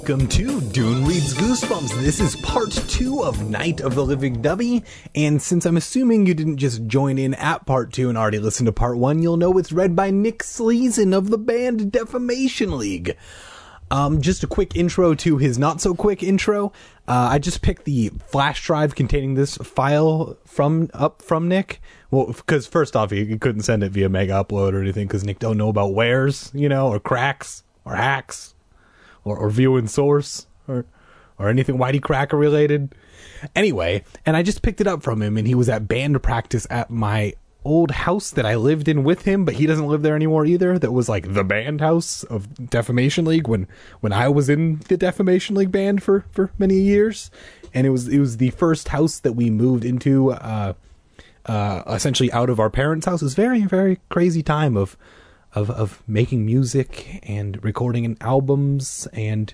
Welcome to Dune Reads Goosebumps. This is part 2 of Night of the Living Dummy, and since I'm assuming you didn't just join in at part 2 and already listened to part 1, you'll know it's read by Nick Sleason of the band Defamation League. Just a quick intro to his not-so-quick intro. I just picked the flash drive containing this file from Nick. Well, because first off, he couldn't send it via Mega Upload or anything, because Nick don't know about wares, or cracks, or hacks, or viewing source, or anything Whitey Cracker related. Anyway, and I just picked it up from him, and he was at band practice at my old house that I lived in with him, but he doesn't live there anymore either. That was like the band house of Defamation League when I was in the Defamation League band for many years. And it was the first house that we moved into, essentially out of our parents' house. It was very, very crazy time of making music and recording albums and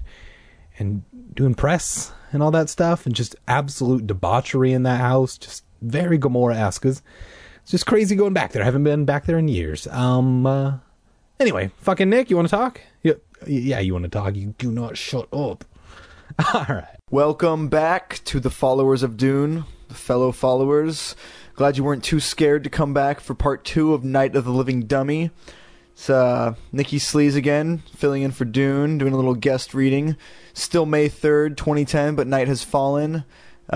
doing press and all that stuff, and just absolute debauchery in that house. Just very Gomorrah-esque. It's just crazy going back there. I haven't been back there in years. Anyway, fucking Nick, you want to talk? Yeah, you want to talk. You do not shut up. All right. Welcome back to the followers of Dune, the fellow followers. Glad you weren't too scared to come back for part 2 of Night of the Living Dummy. It's Nicky Sleaze again, filling in for Dune, doing a little guest reading. Still May 3rd, 2010, but night has fallen.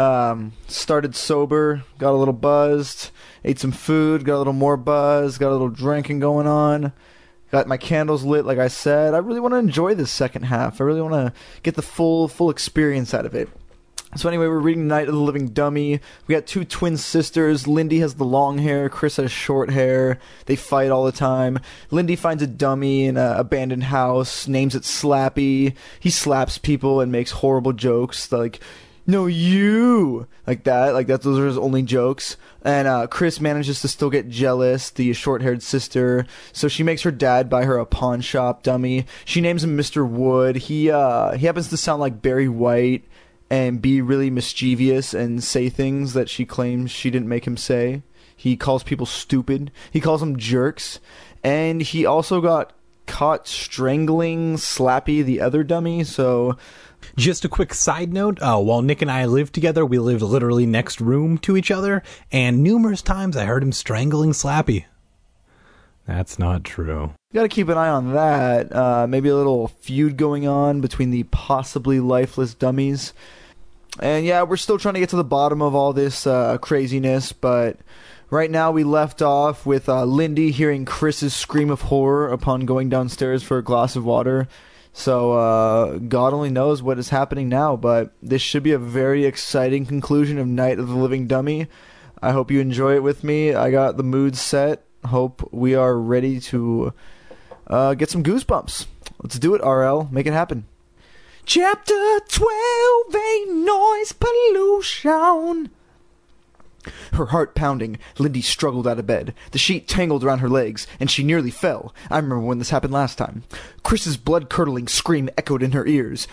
Started sober, got a little buzzed, ate some food, got a little more buzz, got a little drinking going on, got my candles lit like I said. I really want to enjoy this second half. I really want to get the full experience out of it. So anyway, we're reading Night of the Living Dummy. We got 2 twin sisters. Lindy has the long hair, Chris has short hair. They fight all the time. Lindy finds a dummy in an abandoned house, names it Slappy. He slaps people and makes horrible jokes like, "No, you!" Like that. Like that. Those are his only jokes. And Chris manages to still get jealous, the short-haired sister. So she makes her dad buy her a pawn shop dummy. She names him Mr. Wood. He happens to sound like Barry White and be really mischievous and say things that she claims she didn't make him say. He calls people stupid. He calls them jerks. And he also got caught strangling Slappy, the other dummy, so... Just a quick side note, while Nick and I lived together, we lived literally next room to each other, and numerous times I heard him strangling Slappy. That's not true. You gotta keep an eye on that. Maybe a little feud going on between the possibly lifeless dummies. And yeah, we're still trying to get to the bottom of all this craziness, but right now we left off with Lindy hearing Chris's scream of horror upon going downstairs for a glass of water. So God only knows what is happening now, but this should be a very exciting conclusion of Night of the Living Dummy. I hope you enjoy it with me. I got the mood set. Hope we are ready to get some goosebumps. Let's do it, RL. Make it happen. Chapter 12, a noise pollution. Her heart pounding, Lindy struggled out of bed. The sheet tangled around her legs, and she nearly fell. I remember when this happened last time. Chris's blood-curdling scream echoed in her ears.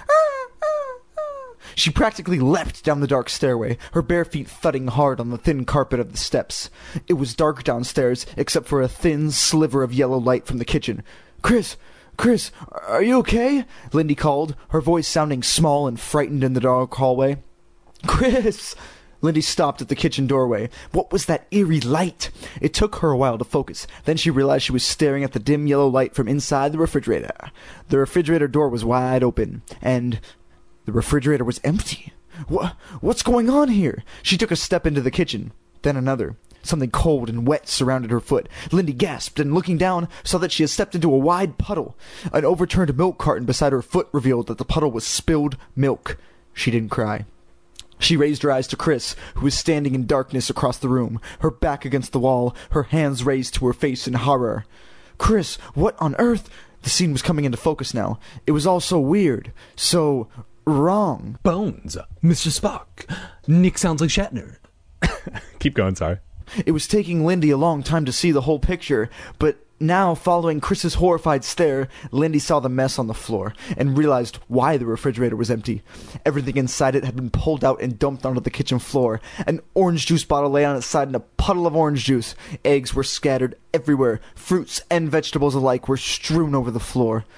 She practically leapt down the dark stairway, her bare feet thudding hard on the thin carpet of the steps. It was dark downstairs, except for a thin sliver of yellow light from the kitchen. Chris, are you okay?" Lindy called, her voice sounding small and frightened in the dark hallway. "Chris!" Lindy stopped at the kitchen doorway. What was that eerie light? It took her a while to focus. Then she realized she was staring at the dim yellow light from inside the refrigerator. The refrigerator door was wide open, and the refrigerator was empty. What's going on here? She took a step into the kitchen, then another. Something cold and wet surrounded her foot. Lindy gasped and, looking down, saw that she had stepped into a wide puddle. An overturned milk carton beside her foot revealed that the puddle was spilled milk. She didn't cry. She raised her eyes to Chris, who was standing in darkness across the room, her back against the wall, her hands raised to her face in horror. "Chris, what on earth?" The scene was coming into focus now. It was all so weird. So wrong. Bones, Mr. Spock. Nick sounds like Shatner. Keep going, sorry. It was taking Lindy a long time to see the whole picture, but now, following Chris's horrified stare, Lindy saw the mess on the floor and realized why the refrigerator was empty. Everything inside it had been pulled out and dumped onto the kitchen floor. An orange juice bottle lay on its side in a puddle of orange juice. Eggs were scattered everywhere. Fruits and vegetables alike were strewn over the floor.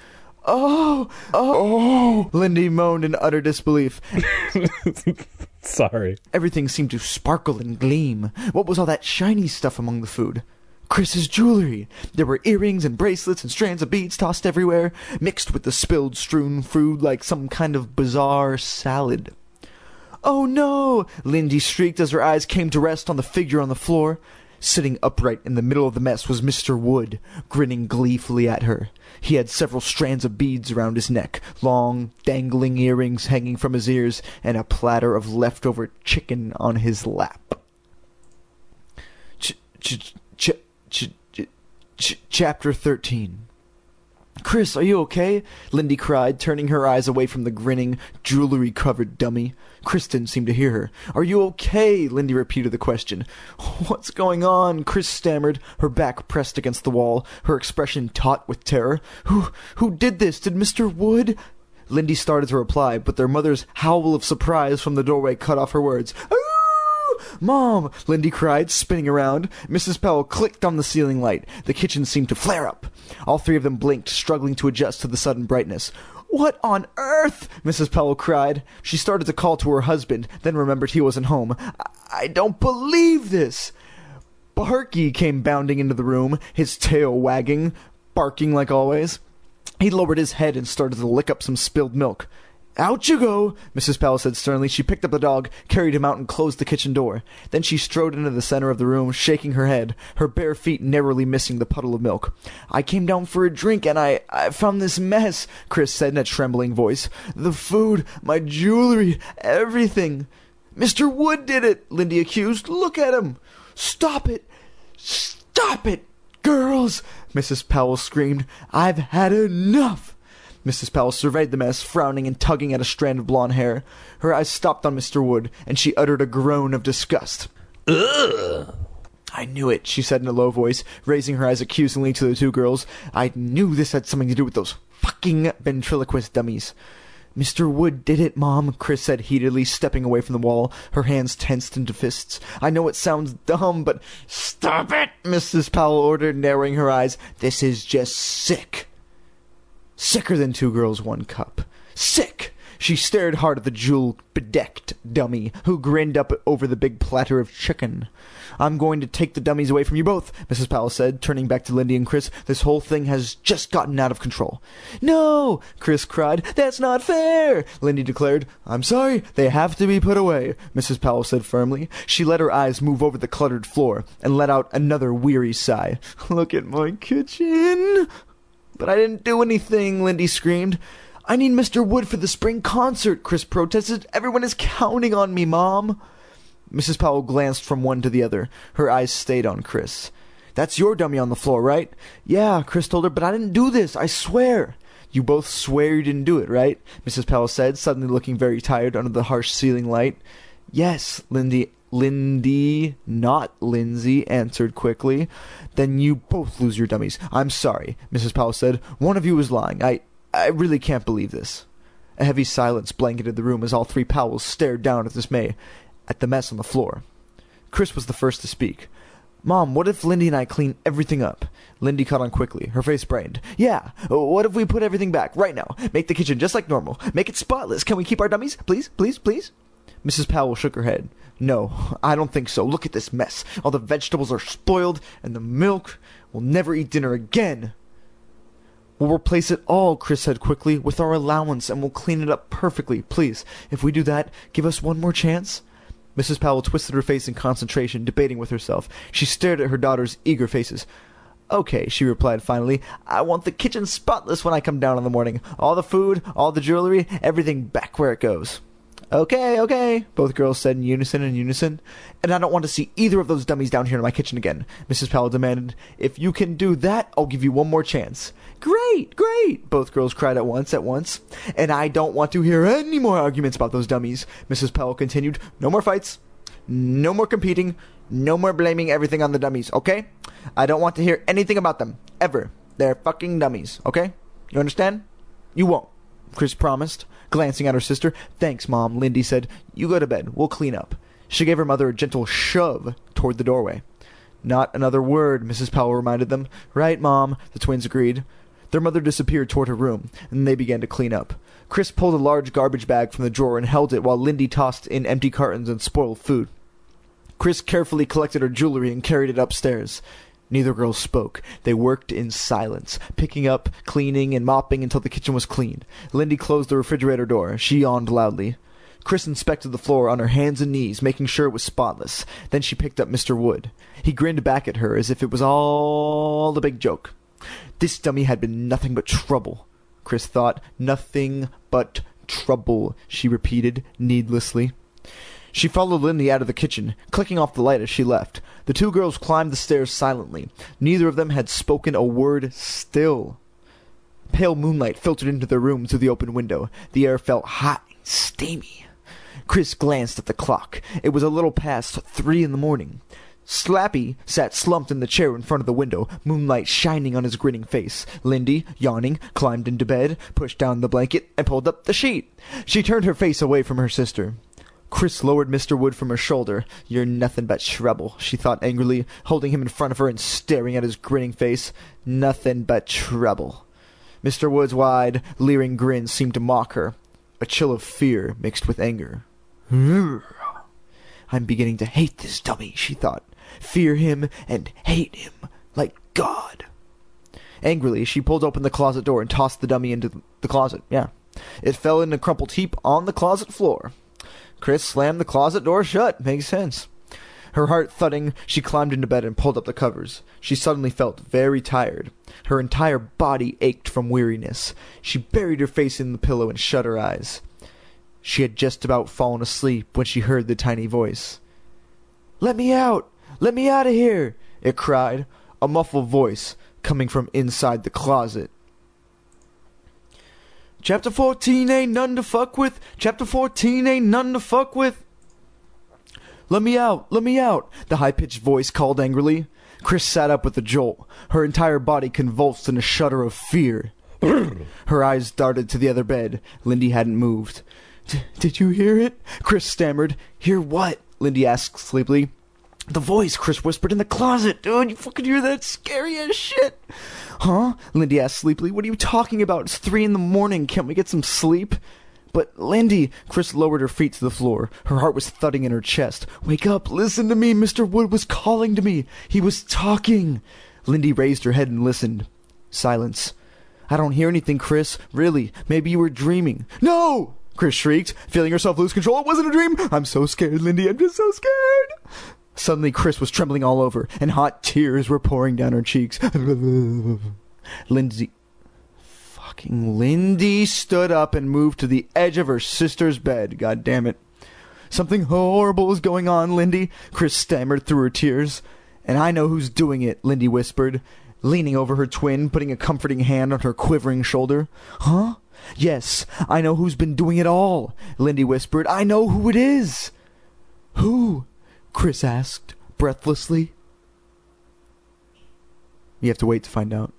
Oh, Lindy moaned in utter disbelief. Sorry. Everything seemed to sparkle and gleam. What was all that shiny stuff among the food? Chris's jewelry. There were earrings and bracelets and strands of beads tossed everywhere, mixed with the spilled, strewn food like some kind of bizarre salad. Oh no! Lindy shrieked as her eyes came to rest on the figure on the floor. Sitting upright in the middle of the mess was Mr. Wood, grinning gleefully at her. He had several strands of beads around his neck, long, dangling earrings hanging from his ears, and a platter of leftover chicken on his lap. Chapter 13. Chris, are you okay? Lindy cried, turning her eyes away from the grinning, jewelry-covered dummy. Chris didn't seem to hear her. Are you okay? Lindy repeated the question. What's going on? Chris stammered, her back pressed against the wall, her expression taut with terror. Who did this? Did Mr. Wood? Lindy started to reply, but their mother's howl of surprise from the doorway cut off her words. Mom! Lindy cried, spinning around. Mrs. Powell clicked on the ceiling light. The kitchen seemed to flare up. All three of them blinked, struggling to adjust to the sudden brightness. What on earth? Mrs. Powell cried. She started to call to her husband, then remembered he wasn't home. I don't believe this! Barky came bounding into the room, his tail wagging, barking like always. He lowered his head and started to lick up some spilled milk. Out you go, Mrs. Powell said sternly. She picked up the dog, carried him out, and closed the kitchen door. Then she strode into the center of the room, shaking her head, her bare feet narrowly missing the puddle of milk. I came down for a drink, and I found this mess, Chris said in a trembling voice. The food, my jewelry, everything. Mr. Wood did it, Lindy accused. Look at him. Stop it. Stop it, girls, Mrs. Powell screamed. I've had enough. Mrs. Powell surveyed the mess, frowning and tugging at a strand of blonde hair. Her eyes stopped on Mr. Wood, and she uttered a groan of disgust. Ugh! I knew it, she said in a low voice, raising her eyes accusingly to the two girls. I knew this had something to do with those fucking ventriloquist dummies. Mr. Wood did it, Mom, Chris said heatedly, stepping away from the wall, her hands tensed into fists. I know it sounds dumb, but... Stop it, Mrs. Powell ordered, narrowing her eyes. This is just sick. Sicker than two girls, one cup. Sick! She stared hard at the jewel-bedecked dummy, who grinned up over the big platter of chicken. I'm going to take the dummies away from you both, Mrs. Powell said, turning back to Lindy and Chris. This whole thing has just gotten out of control. No! Chris cried. That's not fair! Lindy declared. I'm sorry, they have to be put away, Mrs. Powell said firmly. She let her eyes move over the cluttered floor, and let out another weary sigh. Look at my kitchen! But I didn't do anything, Lindy screamed. I need Mr. Wood for the spring concert, Chris protested. Everyone is counting on me, Mom. Mrs. Powell glanced from one to the other. Her eyes stayed on Chris. That's your dummy on the floor, right? Yeah, Chris told her, but I didn't do this, I swear. You both swear you didn't do it, right? Mrs. Powell said, suddenly looking very tired under the harsh ceiling light. Yes, Lindy, not Lindsay, answered quickly. Then you both lose your dummies. I'm sorry, Mrs. Powell said. One of you is lying. I really can't believe this. A heavy silence blanketed the room as all three Powells stared down at dismay at the mess on the floor. Chris was the first to speak. Mom, what if Lindy and I clean everything up? Lindy caught on quickly. Her face brightened. Yeah, what if we put everything back, right now? Make the kitchen just like normal. Make it spotless. Can we keep our dummies? Please, please, please? Mrs. Powell shook her head. No, I don't think so. Look at this mess. All the vegetables are spoiled, and the milk. We'll never eat dinner again. We'll replace it all, Chris said quickly, with our allowance, and we'll clean it up perfectly. Please, if we do that, give us one more chance. Mrs. Powell twisted her face in concentration, debating with herself. She stared at her daughter's eager faces. Okay, she replied finally. I want the kitchen spotless when I come down in the morning. All the food, all the jewelry, everything back where it goes. Okay, both girls said in unison. And I don't want to see either of those dummies down here in my kitchen again, Mrs. Powell demanded. If you can do that, I'll give you one more chance. Great, both girls cried at once. And I don't want to hear any more arguments about those dummies, Mrs. Powell continued. No more fights, no more competing, no more blaming everything on the dummies, okay? I don't want to hear anything about them, ever. They're fucking dummies, okay? You understand? You won't, Chris promised, glancing at her sister. Thanks, Mom, Lindy said. You go to bed. We'll clean up. She gave her mother a gentle shove toward the doorway. Not another word, Mrs. Powell reminded them. Right, Mom, the twins agreed. Their mother disappeared toward her room, and they began to clean up. Chris pulled a large garbage bag from the drawer and held it while Lindy tossed in empty cartons and spoiled food. Chris carefully collected her jewelry and carried it upstairs. Neither girl spoke. They worked in silence, picking up, cleaning, and mopping until the kitchen was clean. Lindy closed the refrigerator door. She yawned loudly. Chris inspected the floor on her hands and knees, making sure it was spotless. Then she picked up Mr. Wood. He grinned back at her as if it was all a big joke. This dummy had been nothing but trouble, Chris thought. Nothing but trouble, she repeated needlessly. She followed Lindy out of the kitchen, clicking off the light as she left. The two girls climbed the stairs silently. Neither of them had spoken a word still. Pale moonlight filtered into their room through the open window. The air felt hot and steamy. Chris glanced at the clock. It was a little past 3 a.m. Slappy sat slumped in the chair in front of the window, moonlight shining on his grinning face. Lindy, yawning, climbed into bed, pushed down the blanket, and pulled up the sheet. She turned her face away from her sister. Chris lowered Mr. Wood from her shoulder. "You're nothing but trouble," she thought angrily, holding him in front of her and staring at his grinning face. Nothing but trouble. Mr. Wood's wide, leering grin seemed to mock her. A chill of fear mixed with anger. I'm beginning to hate this dummy, she thought. Fear him and hate him like God. Angrily, she pulled open the closet door and tossed the dummy into the closet. It fell in a crumpled heap on the closet floor. Chris slammed the closet door shut. Makes sense. Her heart thudding, she climbed into bed and pulled up the covers. She suddenly felt very tired. Her entire body ached from weariness. She buried her face in the pillow and shut her eyes. She had just about fallen asleep when she heard the tiny voice. "Let me out! Let me out of here!" it cried, a muffled voice coming from inside the closet. Chapter 14 ain't none to fuck with. Chapter 14 ain't none to fuck with. Let me out! Let me out! The high-pitched voice called angrily. Chris sat up with a jolt. Her entire body convulsed in a shudder of fear. Her eyes darted to the other bed. Lindy hadn't moved. Did you hear it? Chris stammered. Hear what? Lindy asked sleepily. The voice, Chris whispered, in the closet. Dude, you fucking hear that? Scary as shit. Huh? Lindy asked sleepily. What are you talking about? It's 3 a.m. Can't we get some sleep? But, Lindy, Chris lowered her feet to the floor. Her heart was thudding in her chest. Wake up, listen to me. Mr. Wood was calling to me. He was talking. Lindy raised her head and listened. Silence. I don't hear anything, Chris. Really. Maybe you were dreaming. No! Chris shrieked, feeling herself lose control. It wasn't a dream. I'm so scared, Lindy. I'm just so scared. Suddenly, Chris was trembling all over, and hot tears were pouring down her cheeks. Lindy stood up and moved to the edge of her sister's bed. God damn it. Something horrible is going on, Lindy, Chris stammered through her tears. And I know who's doing it, Lindy whispered, leaning over her twin, putting a comforting hand on her quivering shoulder. Huh? Yes, I know who's been doing it all, Lindy whispered. I know who it is. Who? Chris asked, breathlessly. You have to wait to find out.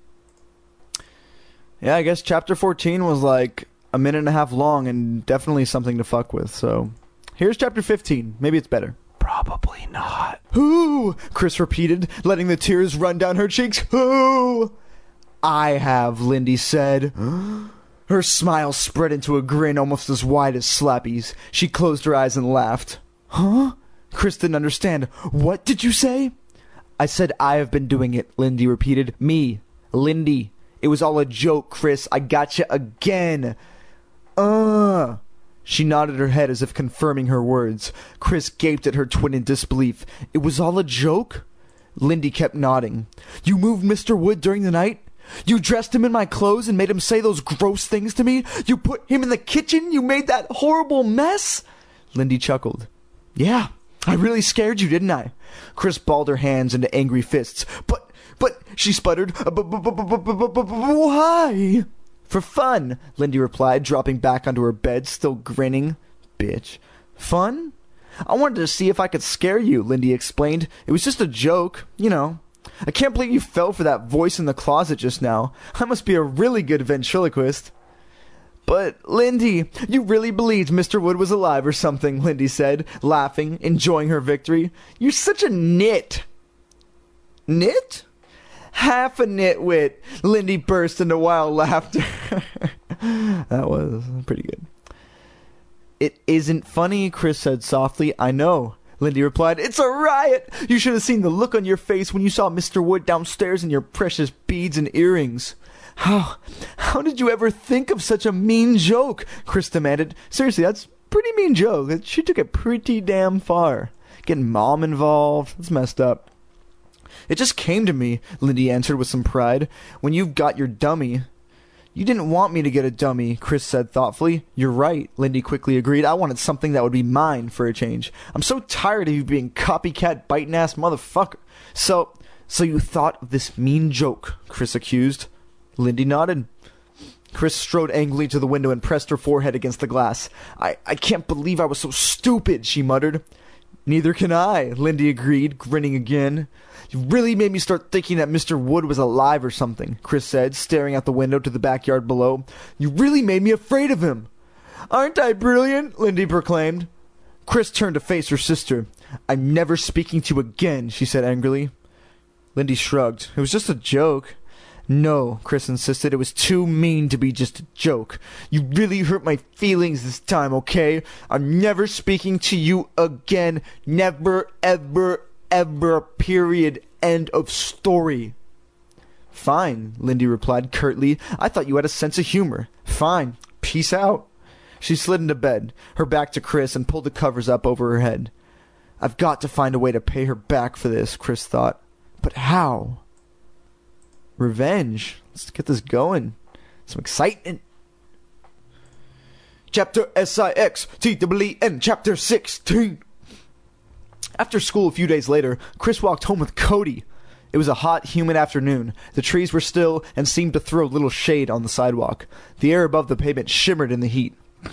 Yeah, I guess chapter 14 was like a minute and a half long and definitely something to fuck with, so here's chapter 15. Maybe it's better. Probably not. Who? Chris repeated, letting the tears run down her cheeks. Who? I have, Lindy said. Her smile spread into a grin almost as wide as Slappy's. She closed her eyes and laughed. Huh? Chris didn't understand. What did you say? I said I have been doing it, Lindy repeated. Me. Lindy. It was all a joke, Chris. I gotcha again. She nodded her head as if confirming her words. Chris gaped at her twin in disbelief. It was all a joke? Lindy kept nodding. You moved Mr. Wood during the night? You dressed him in my clothes and made him say those gross things to me? You put him in the kitchen? You made that horrible mess? Lindy chuckled. Yeah, I really scared you, didn't I? Chris balled her hands into angry fists. But, she sputtered. Why? For fun, Lindy replied, dropping back onto her bed, still grinning. Bitch. Fun? I wanted to see if I could scare you, Lindy explained. It was just a joke, you know. I can't believe you fell for that voice in the closet just now. I must be a really good ventriloquist. But, Lindy, you really believed Mr. Wood was alive or something, Lindy said, laughing, enjoying her victory. You're such a nit. Nit? half a nitwit. Lindy burst into wild laughter. That was pretty good. It isn't funny, Chris said softly. I know. Lindy replied, it's a riot! You should have seen the look on your face when you saw Mr. Wood downstairs in your precious beads and earrings. How did you ever think of such a mean joke? Chris demanded. Seriously, that's a pretty mean joke. She took it pretty damn far. Getting Mom involved, that's messed up. It just came to me, Lindy answered with some pride. When you've got your dummy. You didn't want me to get a dummy, Chris said thoughtfully. You're right, Lindy quickly agreed. I wanted something that would be mine for a change. I'm so tired of you being copycat biting ass motherfucker. So you thought of this mean joke, Chris accused. Lindy nodded. Chris strode angrily to the window and pressed her forehead against the glass. I can't believe I was so stupid, she muttered. Neither can I, Lindy agreed, grinning again. You really made me start thinking that Mr. Wood was alive or something, Chris said, staring out the window to the backyard below. You really made me afraid of him. Aren't I brilliant? Lindy proclaimed. Chris turned to face her sister. I'm never speaking to you again, she said angrily. Lindy shrugged. It was just a joke. No, Chris insisted. It was too mean to be just a joke. You really hurt my feelings this time, okay? I'm never speaking to you again. Never, ever, ever, period. End of story. Fine, Lindy replied curtly. I thought you had a sense of humor. Fine. Peace out. She slid into bed, her back to Chris, and pulled the covers up over her head. I've got to find a way to pay her back for this, Chris thought. But how? Revenge. Let's get this going. Some excitement. Chapter SIXTEEN, Chapter 16. After school a few days later, Chris walked home with Cody. It was a hot, humid afternoon. The trees were still and seemed to throw little shade on the sidewalk. The air above the pavement shimmered in the heat.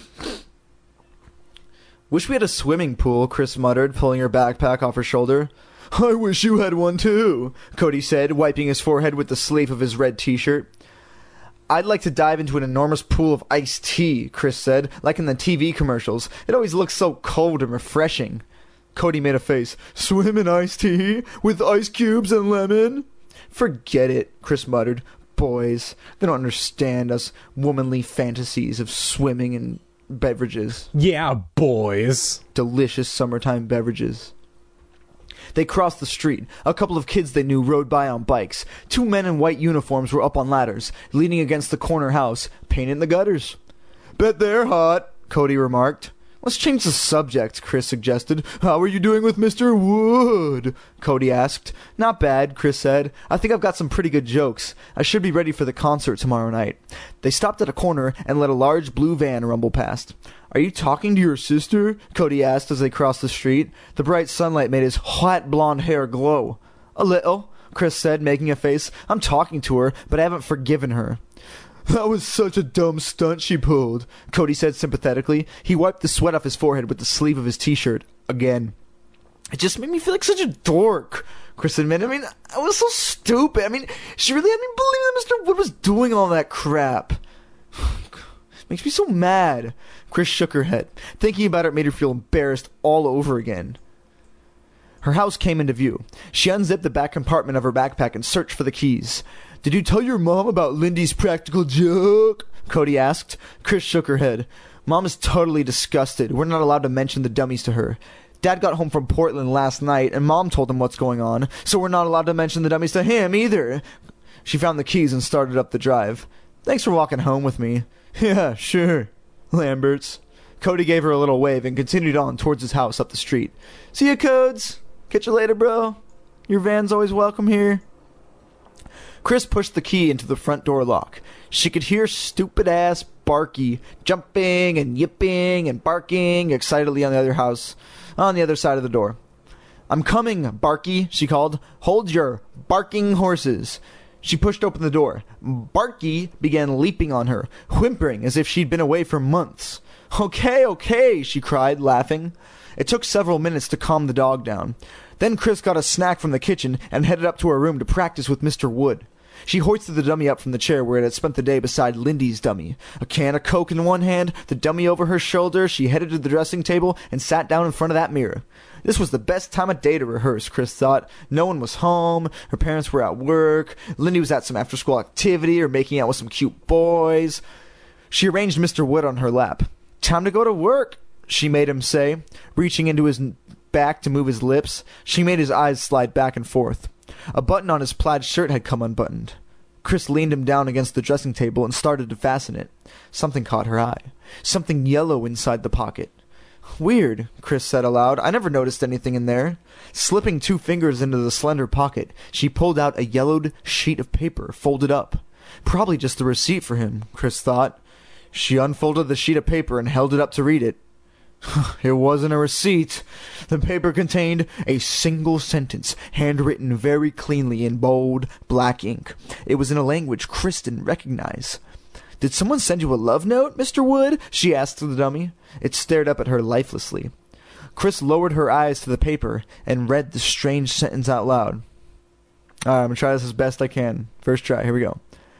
Wish we had a swimming pool, Chris muttered, pulling her backpack off her shoulder. I wish you had one too, Cody said, wiping his forehead with the sleeve of his red t-shirt. I'd like to dive into an enormous pool of iced tea, Chris said, like in the TV commercials. It always looks so cold and refreshing. Cody made a face. Swim in iced tea? With ice cubes and lemon? Forget it, Chris muttered. Boys, they don't understand us womanly fantasies of swimming in beverages. Yeah, boys. Delicious summertime beverages. They crossed the street. A couple of kids they knew rode by on bikes. Two men in white uniforms were up on ladders, leaning against the corner house, painting the gutters. Bet they're hot, Cody remarked. Let's change the subject, Chris suggested. How are you doing with Mr. Wood? Cody asked. Not bad, Chris said. I think I've got some pretty good jokes. I should be ready for the concert tomorrow night. They stopped at a corner and let a large blue van rumble past. Are you talking to your sister? Cody asked as they crossed the street. The bright sunlight made his hot blonde hair glow. A little, Chris said, making a face. I'm talking to her, but I haven't forgiven her. That was such a dumb stunt she pulled, Cody said sympathetically. He wiped the sweat off his forehead with the sleeve of his t-shirt. Again. It just made me feel like such a dork, Chris admitted. I mean, I was so stupid. I mean, she really had me believing that Mr. Wood was doing all that crap. Makes me so mad. Chris shook her head. Thinking about it made her feel embarrassed all over again. Her house came into view. She unzipped the back compartment of her backpack and searched for the keys. Did you tell your mom about Lindy's practical joke? Cody asked. Chris shook her head. Mom is totally disgusted. We're not allowed to mention the dummies to her. Dad got home from Portland last night, and Mom told him what's going on, so we're not allowed to mention the dummies to him either. She found the keys and started up the drive. Thanks for walking home with me. Yeah, sure. Lamberts. Cody gave her a little wave and continued on towards his house up the street. See ya, Codes. Catch you later, bro. Your van's always welcome here. Chris pushed the key into the front door lock. She could hear stupid-ass Barky jumping and yipping and barking excitedly on the other side of the door. I'm coming, Barky, she called. Hold your barking horses. She pushed open the door. Barky began leaping on her, whimpering as if she'd been away for months. Okay, she cried, laughing. It took several minutes to calm the dog down. Then Chris got a snack from the kitchen and headed up to her room to practice with Mr. Wood. She hoisted the dummy up from the chair where it had spent the day beside Lindy's dummy. A can of Coke in one hand, the dummy over her shoulder, she headed to the dressing table and sat down in front of that mirror. This was the best time of day to rehearse, Chris thought. No one was home, her parents were at work, Lindy was at some after-school activity or making out with some cute boys. She arranged Mr. Wood on her lap. "Time to go to work," she made him say, reaching into his back to move his lips. She made his eyes slide back and forth. A button on his plaid shirt had come unbuttoned. Chris leaned him down against the dressing table and started to fasten it. Something caught her eye. Something yellow inside the pocket. "Weird," Chris said aloud. "I never noticed anything in there." Slipping 2 fingers into the slender pocket, she pulled out a yellowed sheet of paper, folded up. Probably just the receipt for him, Chris thought. She unfolded the sheet of paper and held it up to read it. It wasn't a receipt. The paper contained a single sentence, handwritten very cleanly in bold, black ink. It was in a language Chris didn't recognize. "Did someone send you a love note, Mr. Wood?" she asked the dummy. It stared up at her lifelessly. Chris lowered her eyes to the paper and read the strange sentence out loud. Alright, I'm going to try this as best I can. First try, here we go.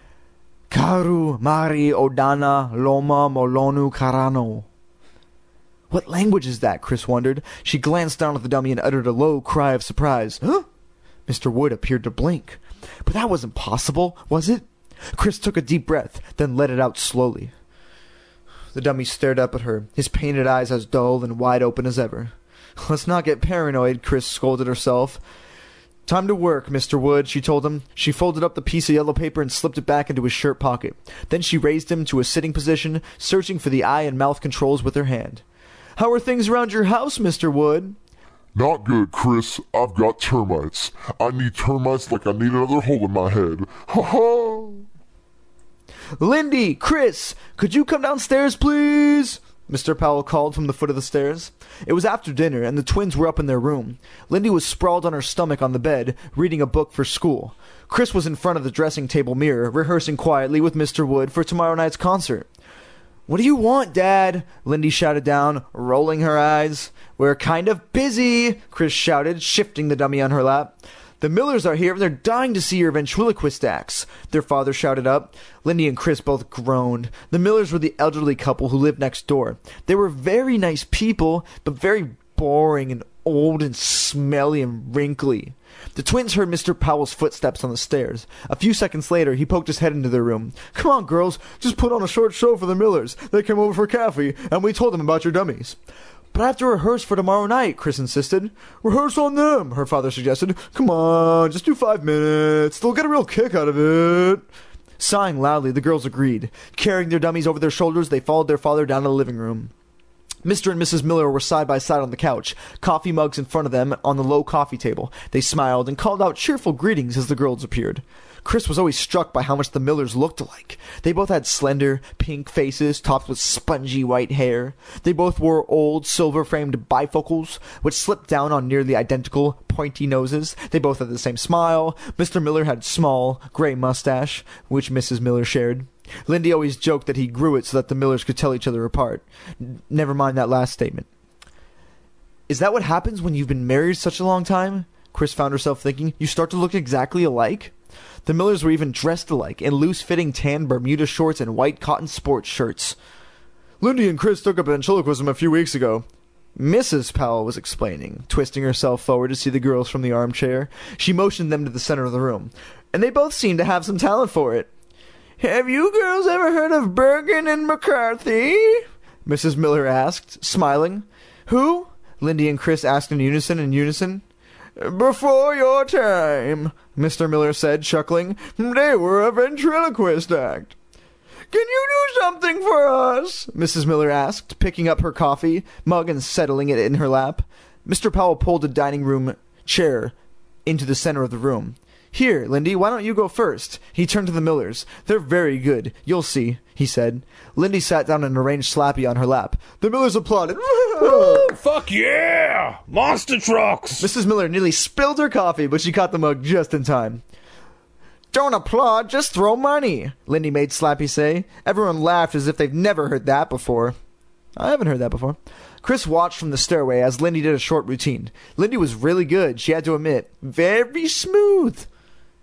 "Karu Mari Odana Loma Molonu Karano." What language is that? Chris wondered. She glanced down at the dummy and uttered a low cry of surprise. Huh? Mr. Wood appeared to blink. But that wasn't possible, was it? Chris took a deep breath, then let it out slowly. The dummy stared up at her, his painted eyes as dull and wide open as ever. "Let's not get paranoid," Chris scolded herself. "Time to work, Mr. Wood," she told him. She folded up the piece of yellow paper and slipped it back into his shirt pocket. Then she raised him to a sitting position, searching for the eye and mouth controls with her hand. "How are things around your house, Mr. Wood?" Not good, Chris. I've got termites. I need termites like I need another hole in my head. Ha ha! "Lindy! Chris! Could you come downstairs, please?" Mr. Powell called from the foot of the stairs. It was after dinner, and the twins were up in their room. Lindy was sprawled on her stomach on the bed, reading a book for school. Chris was in front of the dressing table mirror, rehearsing quietly with Mr. Wood for tomorrow night's concert. "What do you want, Dad?" Lindy shouted down, rolling her eyes. "We're kind of busy," Chris shouted, shifting the dummy on her lap. "The Millers are here and they're dying to see your ventriloquist acts," their father shouted up. Lindy and Chris both groaned. The Millers were the elderly couple who lived next door. They were very nice people, but very boring and old and smelly and wrinkly. The twins heard Mr. Powell's footsteps on the stairs. A few seconds later, he poked his head into their room. "Come on, girls, just put on a short show for the Millers. They came over for coffee, and we told them about your dummies." "But I have to rehearse for tomorrow night," Chris insisted. "Rehearse on them," her father suggested. "Come on, just do 5 minutes. They'll get a real kick out of it." Sighing loudly, the girls agreed. Carrying their dummies over their shoulders, they followed their father down to the living room. Mr. and Mrs. Miller were side by side on the couch, coffee mugs in front of them on the low coffee table. They smiled and called out cheerful greetings as the girls appeared. Chris was always struck by how much the Millers looked alike. They both had slender, pink faces topped with spongy white hair. They both wore old, silver-framed bifocals, which slipped down on nearly identical, pointy noses. They both had the same smile. Mr. Miller had small, gray mustache, which Mrs. Miller shared. Lindy always joked that he grew it so that the Millers could tell each other apart. Never mind that last statement. "Is that what happens when you've been married such a long time?" Chris found herself thinking. "You start to look exactly alike?" The Millers were even dressed alike, in loose-fitting tan Bermuda shorts and white cotton sports shirts. "Lindy and Chris took up ventriloquism a few weeks ago," Mrs. Powell was explaining, twisting herself forward to see the girls from the armchair. She motioned them to the center of the room. "And they both seem to have some talent for it." "Have you girls ever heard of Bergen and McCarthy?" Mrs. Miller asked, smiling. "Who?" Lindy and Chris asked in unison. "Before your time," Mr. Miller said, chuckling. "They were a ventriloquist act." "Can you do something for us?" Mrs. Miller asked, picking up her coffee mug and settling it in her lap. Mr. Powell pulled a dining room chair into the center of the room. "Here, Lindy, why don't you go first?" He turned to the Millers. "They're very good. You'll see," he said. Lindy sat down and arranged Slappy on her lap. The Millers applauded. Woo, fuck yeah! Monster trucks! Mrs. Miller nearly spilled her coffee, but she caught the mug just in time. "Don't applaud, just throw money," Lindy made Slappy say. Everyone laughed as if they've never heard that before. I haven't heard that before. Chris watched from the stairway as Lindy did a short routine. Lindy was really good, she had to admit. Very smooth.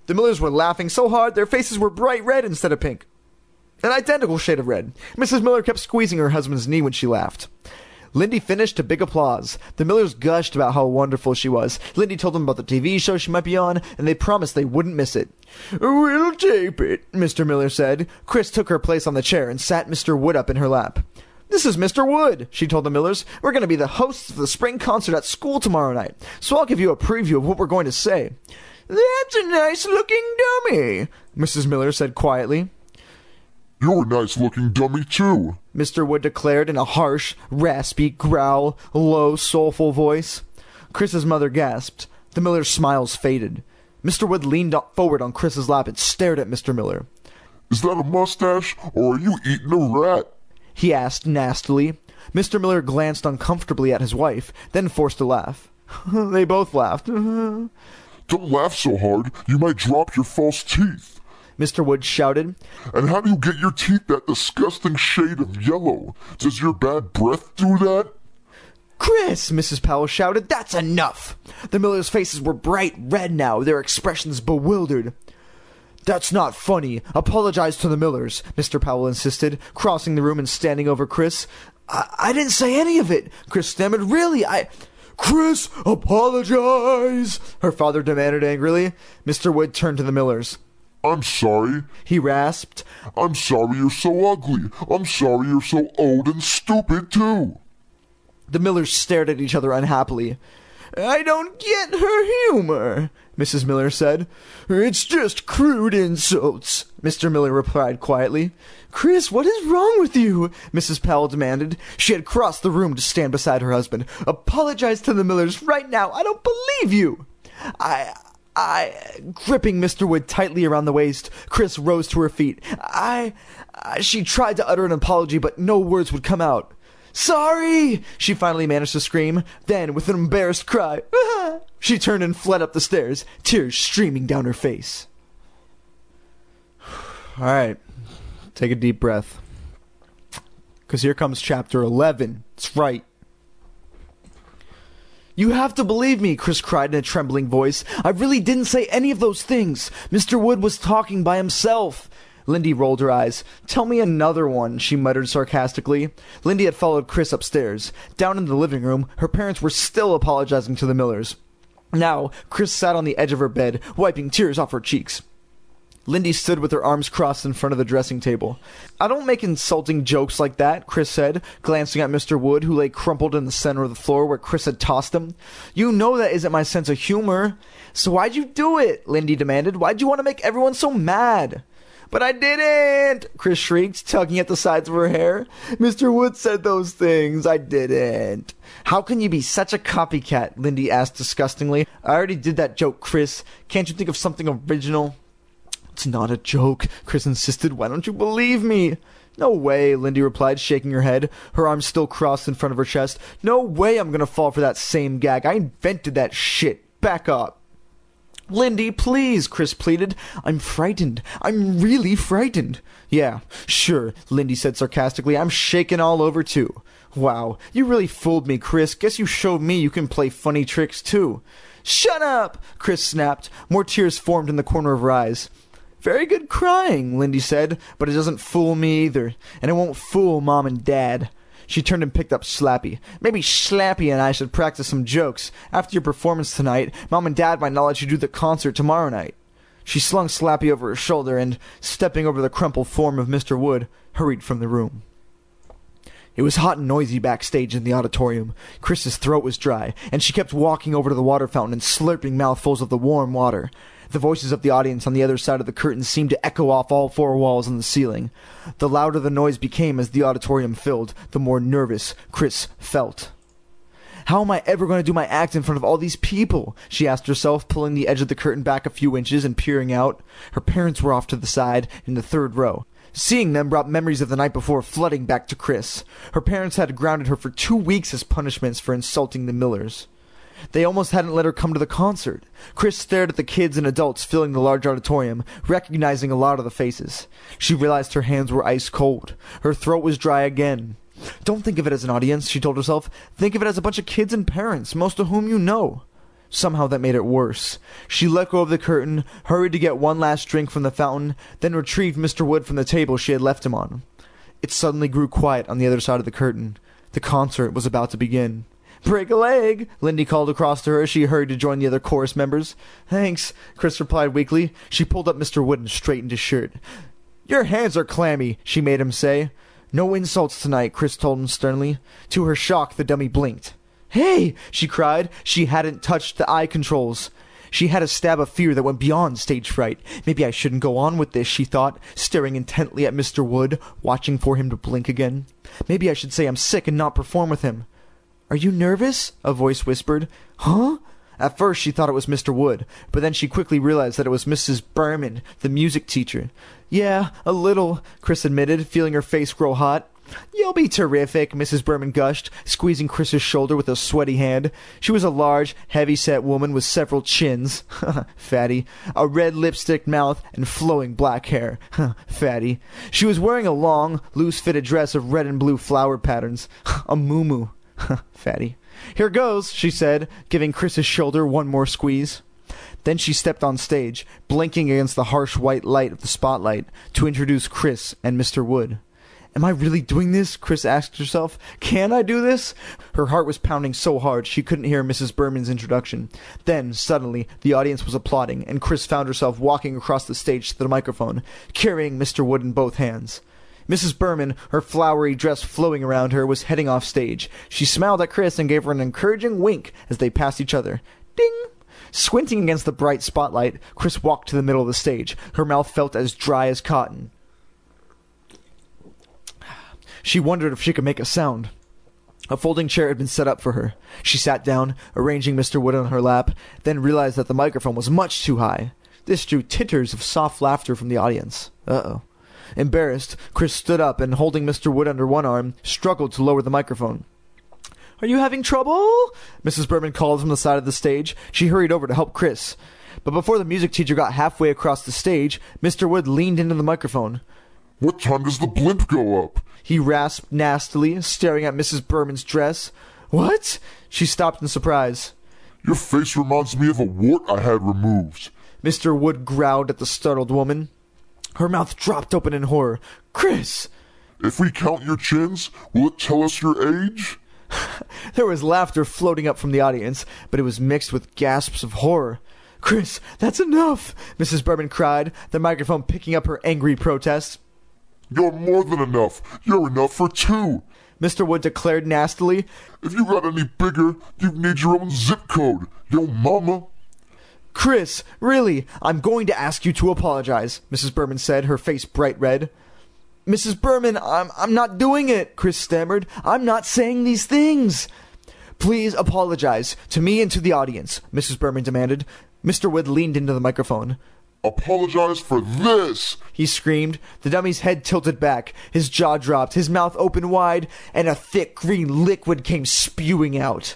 The Millers were laughing so hard their faces were bright red instead of pink. An identical shade of red. Mrs. Miller kept squeezing her husband's knee when she laughed. Lindy finished to big applause. The Millers gushed about how wonderful she was. Lindy told them about the TV show she might be on, and they promised they wouldn't miss it. "We'll tape it," Mr. Miller said. Chris took her place on the chair and sat Mr. Wood up in her lap. "This is Mr. Wood," she told the Millers. "We're going to be the hosts of the spring concert at school tomorrow night, so I'll give you a preview of what we're going to say." "That's a nice-looking dummy," Mrs. Miller said quietly. You're a nice-looking dummy, too. Mr. Wood declared in a harsh, raspy growl, low, soulful voice. Chris's mother gasped. The Miller's smiles faded. Mr. Wood leaned forward on Chris's lap and stared at Mr. Miller. "Is that a mustache, or are you eating a rat?" he asked nastily. Mr. Miller glanced uncomfortably at his wife, then forced a laugh. They both laughed. "Don't laugh so hard. You might drop your false teeth." Mr. Wood shouted. "And how do you get your teeth that disgusting shade of yellow? Does your bad breath do that?" "Chris!" Mrs. Powell shouted. "That's enough!" The Millers' faces were bright red now, their expressions bewildered. "That's not funny. Apologize to the Millers," Mr. Powell insisted, crossing the room and standing over Chris. I didn't say any of it," Chris stammered. "Really, "Chris, apologize!" her father demanded angrily. Mr. Wood turned to the Millers. "I'm sorry," he rasped. "I'm sorry you're so ugly. I'm sorry you're so old and stupid, too." The Millers stared at each other unhappily. "I don't get her humor," Mrs. Miller said. "It's just crude insults," Mr. Miller replied quietly. "Chris, what is wrong with you?" Mrs. Powell demanded. She had crossed the room to stand beside her husband. "Apologize to the Millers right now. I don't believe you." Gripping Mr. Wood tightly around the waist, Chris rose to her feet. She tried to utter an apology, but no words would come out. "Sorry!" she finally managed to scream. Then, with an embarrassed cry, she turned and fled up the stairs, tears streaming down her face. All right, take a deep breath. Because here comes chapter 11. That's right. "You have to believe me," Chris cried in a trembling voice. "I really didn't say any of those things. Mr. Wood was talking by himself." Lindy rolled her eyes. "Tell me another one," she muttered sarcastically. Lindy had followed Chris upstairs. Down in the living room, her parents were still apologizing to the Millers. Now, Chris sat on the edge of her bed, wiping tears off her cheeks. Lindy stood with her arms crossed in front of the dressing table. "I don't make insulting jokes like that," Chris said, glancing at Mr. Wood, who lay crumpled in the center of the floor where Chris had tossed him. "You know that isn't my sense of humor." "So why'd you do it?" Lindy demanded. "Why'd you want to make everyone so mad?" "But I didn't!" Chris shrieked, tugging at the sides of her hair. "Mr. Wood said those things. I didn't." "How can you be such a copycat?" Lindy asked disgustingly. "I already did that joke, Chris. Can't you think of something original?" "It's not a joke," Chris insisted. "Why don't you believe me?" "No way," Lindy replied, shaking her head, her arms still crossed in front of her chest. "No way I'm gonna fall for that same gag. I invented that shit. Back up." "Lindy, please," Chris pleaded. "I'm frightened. I'm really frightened." "Yeah, sure," Lindy said sarcastically. "I'm shaking all over, too." "Wow, you really fooled me, Chris. Guess you showed me you can play funny tricks, too." "Shut up!" Chris snapped. More tears formed in the corner of her eyes. "Very good crying," Lindy said, "but it doesn't fool me either, and it won't fool Mom and Dad." She turned and picked up Slappy. "Maybe Slappy and I should practice some jokes. After your performance tonight, Mom and Dad might not let you do the concert tomorrow night." She slung Slappy over her shoulder and, stepping over the crumpled form of Mr. Wood, hurried from the room. It was hot and noisy backstage in the auditorium. Chris's throat was dry, and she kept walking over to the water fountain and slurping mouthfuls of the warm water. The voices of the audience on the other side of the curtain seemed to echo off all four walls and the ceiling. The louder the noise became as the auditorium filled, the more nervous Chris felt. "How am I ever going to do my act in front of all these people?" she asked herself, pulling the edge of the curtain back a few inches and peering out. Her parents were off to the side, in the third row. Seeing them brought memories of the night before flooding back to Chris. Her parents had grounded her for 2 weeks as punishments for insulting the Millers. They almost hadn't let her come to the concert. Chris stared at the kids and adults filling the large auditorium, recognizing a lot of the faces. She realized her hands were ice cold. Her throat was dry again. "Don't think of it as an audience," she told herself. "Think of it as a bunch of kids and parents, most of whom you know." Somehow that made it worse. She let go of the curtain, hurried to get one last drink from the fountain, then retrieved Mr. Wood from the table she had left him on. It suddenly grew quiet on the other side of the curtain. The concert was about to begin. "Break a leg," Lindy called across to her as she hurried to join the other chorus members. "Thanks," Chris replied weakly. She pulled up Mr. Wood and straightened his shirt. "Your hands are clammy," she made him say. "No insults tonight," Chris told him sternly. To her shock, the dummy blinked. "Hey!" she cried. She hadn't touched the eye controls. She had a stab of fear that went beyond stage fright. Maybe I shouldn't go on with this, she thought, staring intently at Mr. Wood, watching for him to blink again. Maybe I should say I'm sick and not perform with him. "Are you nervous?" a voice whispered. "Huh?" At first she thought it was Mr. Wood, but then she quickly realized that it was Mrs. Berman, the music teacher. "Yeah, a little," Chris admitted, feeling her face grow hot. "You'll be terrific," Mrs. Berman gushed, squeezing Chris's shoulder with a sweaty hand. She was a large, heavy-set woman with several chins, fatty, a red lipstick mouth, and flowing black hair, fatty. She was wearing a long, loose-fitted dress of red and blue flower patterns, a muumuu, fatty. "Here goes," she said, giving Chris's shoulder one more squeeze. Then she stepped on stage, blinking against the harsh white light of the spotlight, to introduce Chris and Mr. Wood. "Am I really doing this?" Chris asked herself. "Can I do this?" Her heart was pounding so hard she couldn't hear Mrs. Berman's introduction. Then, suddenly, the audience was applauding, and Chris found herself walking across the stage to the microphone, carrying Mr. Wood in both hands. Mrs. Berman, her flowery dress flowing around her, was heading off stage. She smiled at Chris and gave her an encouraging wink as they passed each other. Ding! Squinting against the bright spotlight, Chris walked to the middle of the stage. Her mouth felt as dry as cotton. She wondered if she could make a sound. A folding chair had been set up for her. She sat down, arranging Mr. Wood on her lap, then realized that the microphone was much too high. This drew titters of soft laughter from the audience. Uh-oh. Embarrassed, Chris stood up and, holding Mr. Wood under one arm, struggled to lower the microphone. "Are you having trouble?" Mrs. Berman called from the side of the stage. She hurried over to help Chris. But before the music teacher got halfway across the stage, Mr. Wood leaned into the microphone. "What time does the blimp go up?" He rasped nastily, staring at Mrs. Berman's dress. "What?" She stopped in surprise. "Your face reminds me of a wart I had removed." Mr. Wood growled at the startled woman. Her mouth dropped open in horror. "Chris!" "If we count your chins, will it tell us your age?" There was laughter floating up from the audience, but it was mixed with gasps of horror. "Chris, that's enough!" Mrs. Berman cried, the microphone picking up her angry protests. "You're more than enough. You're enough for two," Mr. Wood declared nastily. "If you got any bigger, you'd need your own zip code. Yo mama." "Chris, really, I'm going to ask you to apologize," Mrs. Berman said, her face bright red. "Mrs. Berman, I'm not doing it," Chris stammered. "I'm not saying these things." "Please apologize, to me and to the audience," Mrs. Berman demanded. Mr. Wood leaned into the microphone. "Apologize for this," he screamed. The dummy's head tilted back, his jaw dropped, his mouth opened wide, and a thick green liquid came spewing out.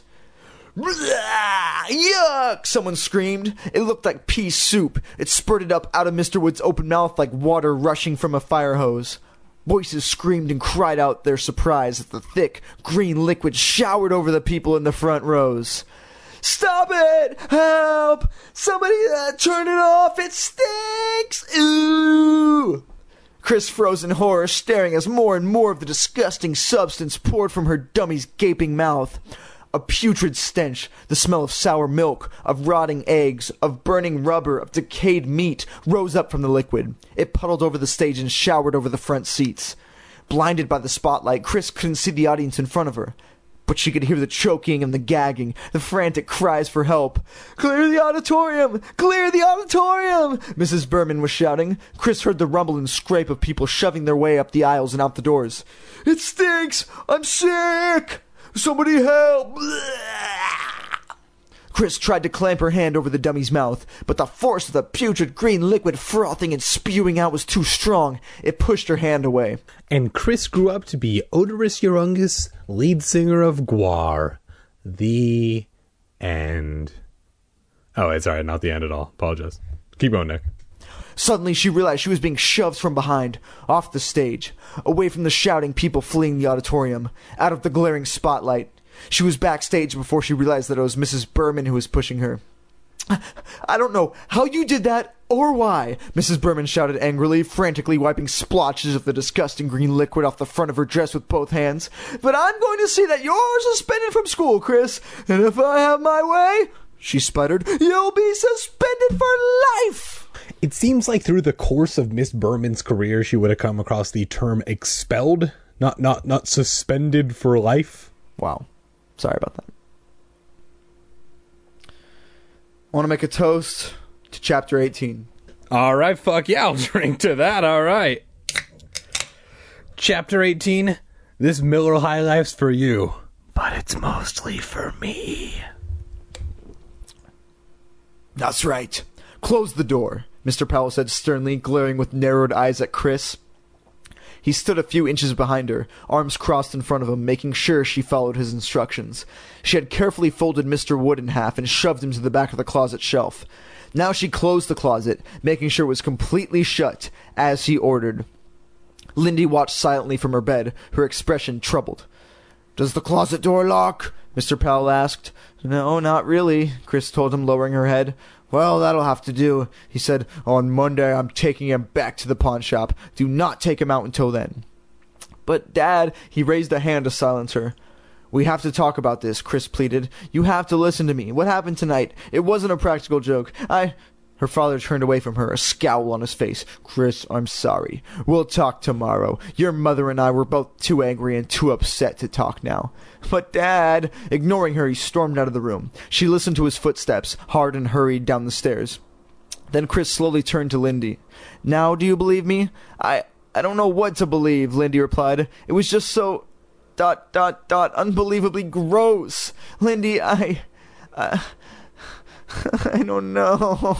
"Yuck!" someone screamed. It looked like pea soup. It spurted up out of Mr. Wood's open mouth like water rushing from a fire hose. Voices screamed and cried out their surprise as the thick, green liquid showered over the people in the front rows. "Stop it! Help! Somebody turn it off! It stinks! Ooh!" Chris froze in horror, staring as more and more of the disgusting substance poured from her dummy's gaping mouth. A putrid stench, the smell of sour milk, of rotting eggs, of burning rubber, of decayed meat, rose up from the liquid. It puddled over the stage and showered over the front seats. Blinded by the spotlight, Chris couldn't see the audience in front of her. But she could hear the choking and the gagging, the frantic cries for help. "Clear the auditorium! Clear the auditorium!" Mrs. Berman was shouting. Chris heard the rumble and scrape of people shoving their way up the aisles and out the doors. "It stinks! I'm sick! Somebody help!" Chris tried to clamp her hand over the dummy's mouth, but the force of the putrid green liquid frothing and spewing out was too strong. It pushed her hand away. And Chris grew up to be Odorous Urungus, lead singer of Gwar. The end. Oh, it's alright, not the end at all. Apologize. Keep going, Nick. Suddenly she realized she was being shoved from behind, off the stage, away from the shouting people fleeing the auditorium, out of the glaring spotlight. She was backstage before she realized that it was Mrs. Berman who was pushing her. I don't know how you did that or why, Mrs. Berman shouted angrily, frantically wiping splotches of the disgusting green liquid off the front of her dress with both hands. But I'm going to see that you're suspended from school, Chris. And if I have my way, she sputtered, you'll be suspended for life. It seems like through the course of Miss Berman's career, she would have come across the term expelled, not suspended for life. Wow. Sorry about that. I want to make a toast to Chapter 18. All right, fuck yeah, I'll drink to that, all right. Chapter 18, this Miller High Life's for you, but it's mostly for me. That's right. Close the door, Mr. Powell said sternly, glaring with narrowed eyes at Chris. He stood a few inches behind her, arms crossed in front of him, making sure she followed his instructions. She had carefully folded Mr. Wood in half and shoved him to the back of the closet shelf. Now she closed the closet, making sure it was completely shut, as he ordered. Lindy watched silently from her bed, her expression troubled. "Does the closet door lock?" Mr. Powell asked. "No, not really," Chris told him, lowering her head. "Well, that'll have to do," he said. "On Monday, I'm taking him back to the pawn shop. Do not take him out until then." "But, Dad," he raised a hand to silence her. "We have to talk about this," Chris pleaded. "You have to listen to me. What happened tonight? It wasn't a practical joke. Her father turned away from her, a scowl on his face. "Chris, I'm sorry. We'll talk tomorrow. Your mother and I were both too angry and too upset to talk now." "But, Dad," ignoring her, he stormed out of the room. She listened to his footsteps, hard and hurried down the stairs. Then Chris slowly turned to Lindy. "Now do you believe me?" I don't know what to believe," Lindy replied. "It was just so... unbelievably gross. Lindy, I don't know."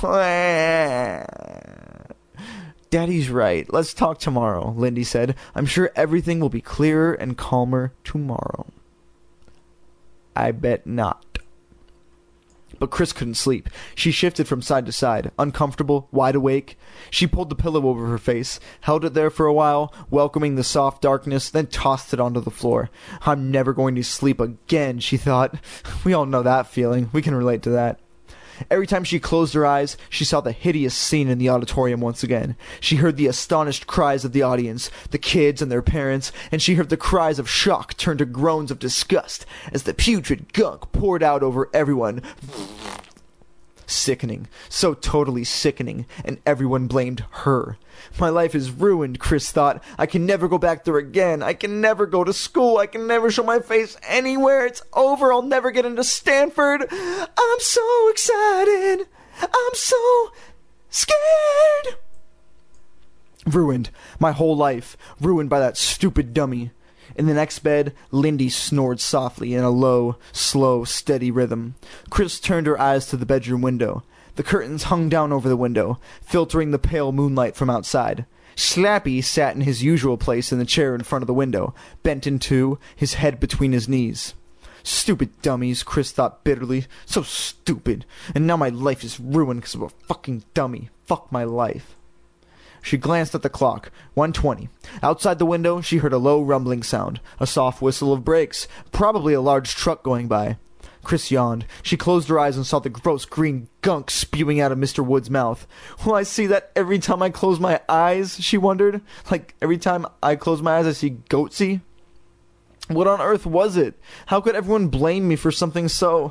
"Daddy's right. Let's talk tomorrow," Lindy said. "I'm sure everything will be clearer and calmer tomorrow." "I bet not." But Chris couldn't sleep. She shifted from side to side, uncomfortable, wide awake. She pulled the pillow over her face, held it there for a while, welcoming the soft darkness, then tossed it onto the floor. "I'm never going to sleep again," she thought. We all know that feeling. We can relate to that. Every time she closed her eyes, she saw the hideous scene in the auditorium once again. She heard the astonished cries of the audience, the kids and their parents, and she heard the cries of shock turn to groans of disgust as the putrid gunk poured out over everyone. Sickening. So totally sickening, and everyone blamed her. My life is ruined, Chris thought. I can never go back there again. I can never go to school. I can never show my face anywhere. It's over. I'll never get into Stanford. I'm so excited. I'm so scared. Ruined. My whole life. Ruined by that stupid dummy. In the next bed, Lindy snored softly in a low, slow, steady rhythm. Chris turned her eyes to the bedroom window. The curtains hung down over the window, filtering the pale moonlight from outside. Slappy sat in his usual place in the chair in front of the window, bent in two, his head between his knees. Stupid dummies, Chris thought bitterly. So stupid. And now my life is ruined because of a fucking dummy. Fuck my life. She glanced at the clock. 1:20. Outside the window, she heard a low rumbling sound. A soft whistle of brakes. Probably a large truck going by. Chris yawned. She closed her eyes and saw the gross green gunk spewing out of Mr. Wood's mouth. Will I see that every time I close my eyes? She wondered. Like, every time I close my eyes I see Goatsy? What on earth was it? How could everyone blame me for something so...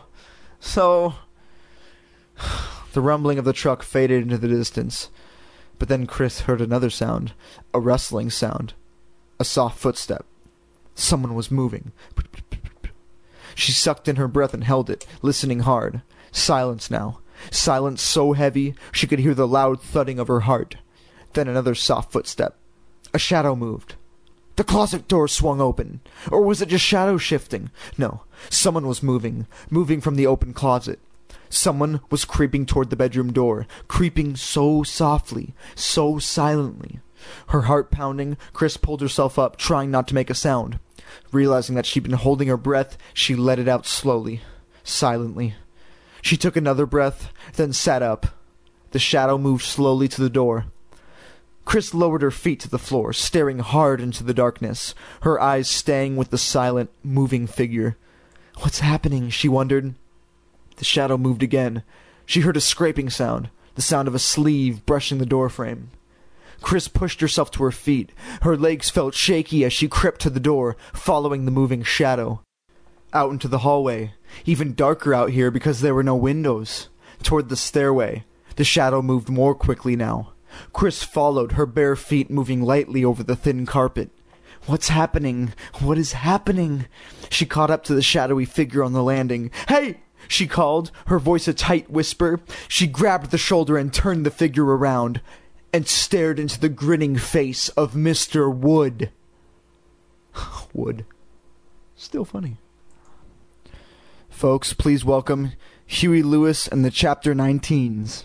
The rumbling of the truck faded into the distance. But then Chris heard another sound. A rustling sound. A soft footstep. Someone was moving. She sucked in her breath and held it, listening hard. Silence now. Silence so heavy she could hear the loud thudding of her heart. Then another soft footstep. A shadow moved. The closet door swung open. Or was it just shadow shifting? No. Someone was moving. Moving from the open closet. Someone was creeping toward the bedroom door, creeping so softly, so silently. Her heart pounding, Chris pulled herself up, trying not to make a sound. Realizing that she'd been holding her breath, she let it out slowly, silently. She took another breath, then sat up. The shadow moved slowly to the door. Chris lowered her feet to the floor, staring hard into the darkness, her eyes staying with the silent, moving figure. What's happening? She wondered. The shadow moved again. She heard a scraping sound, the sound of a sleeve brushing the doorframe. Chris pushed herself to her feet. Her legs felt shaky as she crept to the door, following the moving shadow. Out into the hallway. Even darker out here because there were no windows. Toward the stairway. The shadow moved more quickly now. Chris followed, her bare feet moving lightly over the thin carpet. What's happening? What is happening? She caught up to the shadowy figure on the landing. Hey! She called, her voice a tight whisper. She grabbed the shoulder and turned the figure around, and stared into the grinning face of Mr. Wood. Wood. Still funny. Folks, please welcome Huey Lewis and the Chapter 19s.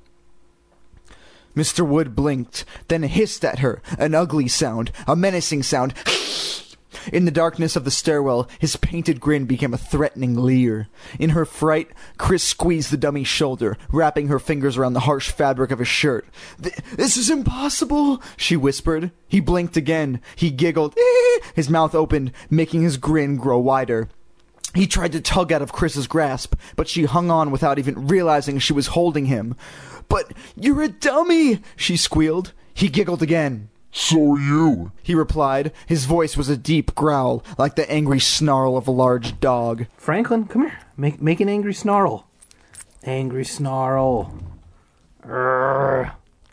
Mr. Wood blinked, then hissed at her, an ugly sound, a menacing sound. In the darkness of the stairwell, his painted grin became a threatening leer. In her fright, Chris squeezed the dummy's shoulder, wrapping her fingers around the harsh fabric of his shirt. This is impossible, she whispered. He blinked again. He giggled. His mouth opened, making his grin grow wider. He tried to tug out of Chris's grasp, but she hung on without even realizing she was holding him. But you're a dummy, she squealed. He giggled again. So are you, he replied. His voice was a deep growl, like the angry snarl of a large dog. Franklin, come here. Make an angry snarl. Angry snarl. Urgh.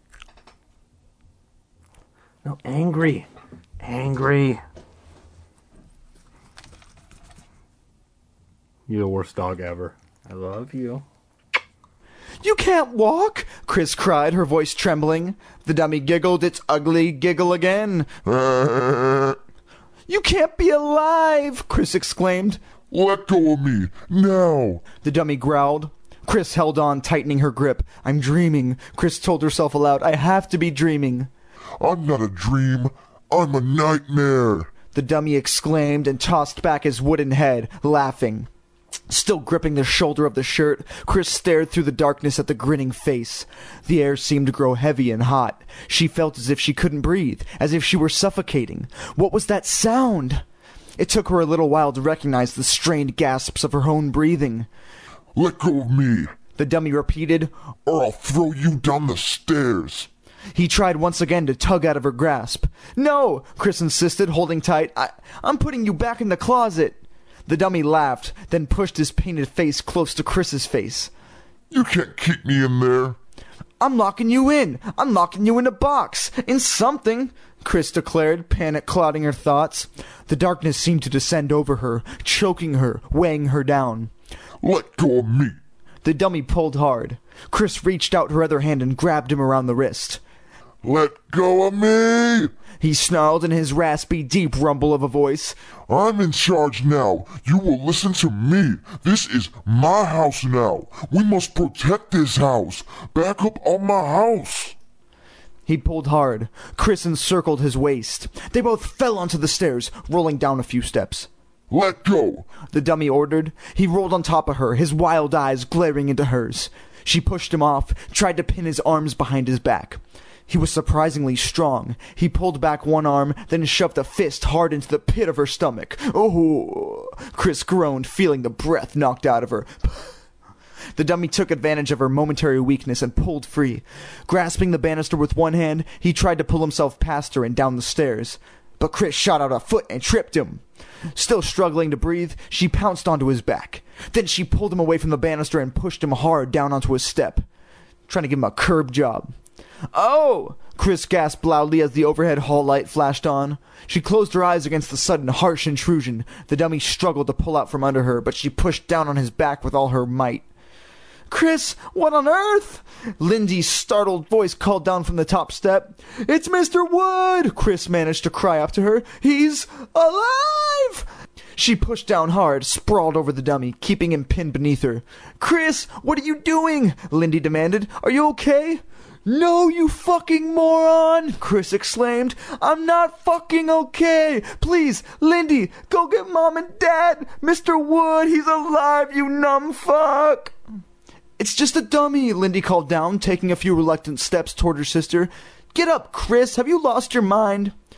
No, angry. Angry. You're the worst dog ever. I love you. You can't walk, Chris cried, her voice trembling. The dummy giggled its ugly giggle again. You can't be alive, Chris exclaimed. Let go of me, now. The dummy growled. Chris held on, tightening her grip. I'm dreaming, Chris told herself aloud. I have to be dreaming. I'm not a dream. I'm a nightmare. The dummy exclaimed and tossed back his wooden head, laughing. Still gripping the shoulder of the shirt, Chris stared through the darkness at the grinning face. The air seemed to grow heavy and hot. She felt as if she couldn't breathe, as if she were suffocating. What was that sound? It took her a little while to recognize the strained gasps of her own breathing. Let go of me, the dummy repeated, or I'll throw you down the stairs. He tried once again to tug out of her grasp. No, Chris insisted, holding tight. I'm putting you back in the closet. The dummy laughed, then pushed his painted face close to Chris's face. You can't keep me in there. I'm locking you in. I'm locking you in a box. In something, Chris declared, panic clouding her thoughts. The darkness seemed to descend over her, choking her, weighing her down. Let go of me. The dummy pulled hard. Chris reached out her other hand and grabbed him around the wrist. Let go of me, he snarled in his raspy, deep rumble of a voice. I'm in charge now. You will listen to me. This is my house now. We must protect this house. Back up on my house. He pulled hard. Chris encircled his waist. They both fell onto the stairs, rolling down a few steps. Let go, the dummy ordered. He rolled on top of her, his wild eyes glaring into hers. She pushed him off, tried to pin his arms behind his back. He was surprisingly strong. He pulled back one arm, then shoved a fist hard into the pit of her stomach. Oh! Chris groaned, feeling the breath knocked out of her. The dummy took advantage of her momentary weakness and pulled free. Grasping the banister with one hand, he tried to pull himself past her and down the stairs. But Chris shot out a foot and tripped him. Still struggling to breathe, she pounced onto his back. Then she pulled him away from the banister and pushed him hard down onto his step, trying to give him a curb job. Oh! Chris gasped loudly as the overhead hall light flashed on. She closed her eyes against the sudden harsh intrusion. The dummy struggled to pull out from under her, but she pushed down on his back with all her might. Chris, what on earth? Lindy's startled voice called down from the top step. It's Mr. Wood! Chris managed to cry up to her. He's alive! She pushed down hard, sprawled over the dummy, keeping him pinned beneath her. Chris, what are you doing? Lindy demanded. Are you okay? No, you fucking moron! Chris exclaimed. I'm not fucking okay! Please, Lindy, go get Mom and Dad! Mr. Wood, he's alive, you numb fuck! It's just a dummy, Lindy called down, taking a few reluctant steps toward her sister. Get up, Chris, have you lost your mind?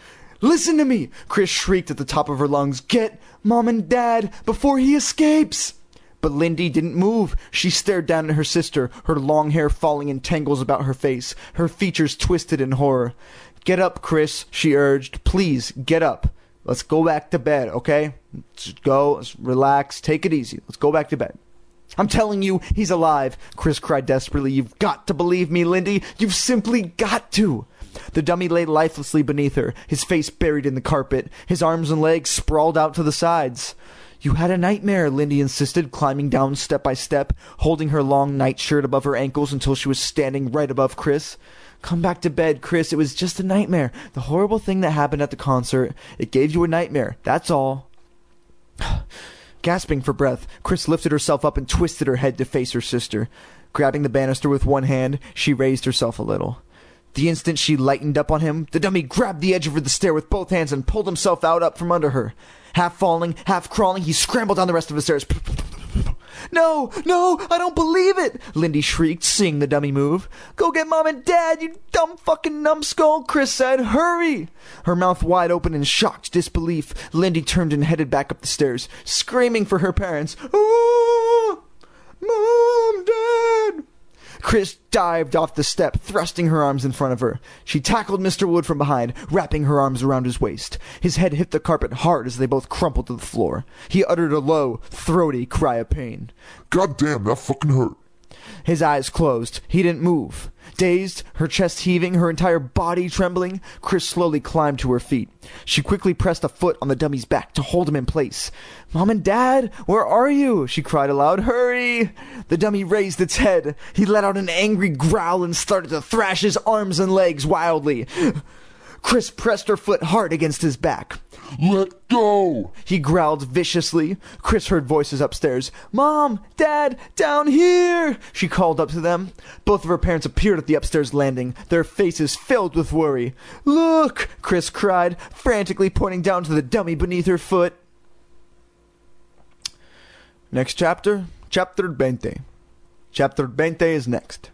Listen to me! Chris shrieked at the top of her lungs. Get Mom and Dad before he escapes! But Lindy didn't move. She stared down at her sister, her long hair falling in tangles about her face, her features twisted in horror. Get up, Chris, she urged. Please, get up. Let's go back to bed, okay? Let's go, let's relax, take it easy. Let's go back to bed. I'm telling you, he's alive, Chris cried desperately. You've got to believe me, Lindy. You've simply got to. The dummy lay lifelessly beneath her, his face buried in the carpet, his arms and legs sprawled out to the sides. You had a nightmare, Lindy insisted, climbing down step by step, holding her long nightshirt above her ankles until she was standing right above Chris. Come back to bed, Chris. It was just a nightmare. The horrible thing that happened at the concert. It gave you a nightmare. That's all. Gasping for breath, Chris lifted herself up and twisted her head to face her sister. Grabbing the banister with one hand, she raised herself a little. The instant she lightened up on him, the dummy grabbed the edge of the stair with both hands and pulled himself out up from under her. Half falling, half crawling, he scrambled down the rest of the stairs. No, I don't believe it, Lindy shrieked, seeing the dummy move. Go get Mom and Dad, you dumb fucking numbskull, Chris said. Hurry! Her mouth wide open in shocked disbelief, Lindy turned and headed back up the stairs, screaming for her parents. Oh, Mom, Dad! Chris dived off the step, thrusting her arms in front of her. She tackled Mr. Wood from behind, wrapping her arms around his waist. His head hit the carpet hard as they both crumpled to the floor. He uttered a low, throaty cry of pain. God damn, that fucking hurt. His eyes closed. He didn't move. Dazed, her chest heaving, her entire body trembling, Chris slowly climbed to her feet. She quickly pressed a foot on the dummy's back to hold him in place. Mom and Dad, where are you? She cried aloud. Hurry! The dummy raised its head. He let out an angry growl and started to thrash his arms and legs wildly. Chris pressed her foot hard against his back. Let go! He growled viciously. Chris heard voices upstairs. Mom! Dad! Down here! She called up to them. Both of her parents appeared at the upstairs landing, their faces filled with worry. Look! Chris cried, frantically pointing down to the dummy beneath her foot. Next chapter. Chapter 20. Chapter 20 is next.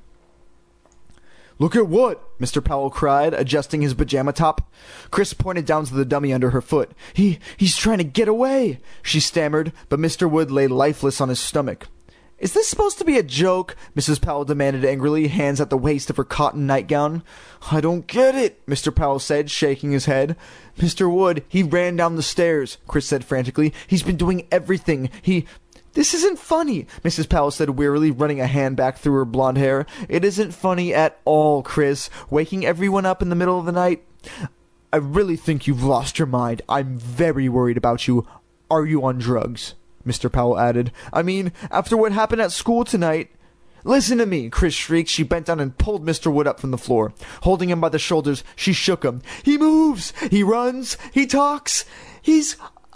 Look at what? Mr. Powell cried, adjusting his pajama top. Chris pointed down to the dummy under her foot. He's trying to get away, she stammered, but Mr. Wood lay lifeless on his stomach. Is this supposed to be a joke? Mrs. Powell demanded angrily, hands at the waist of her cotton nightgown. I don't get it, Mr. Powell said, shaking his head. Mr. Wood, he ran down the stairs, Chris said frantically. He's been doing everything. This isn't funny, Mrs. Powell said wearily, running a hand back through her blonde hair. It isn't funny at all, Chris. Waking everyone up in the middle of the night. I really think you've lost your mind. I'm very worried about you. Are you on drugs? Mr. Powell added. I mean, after what happened at school tonight. Listen to me, Chris shrieked. She bent down and pulled Mr. Wood up from the floor. Holding him by the shoulders, she shook him. He moves. He runs. He talks. He's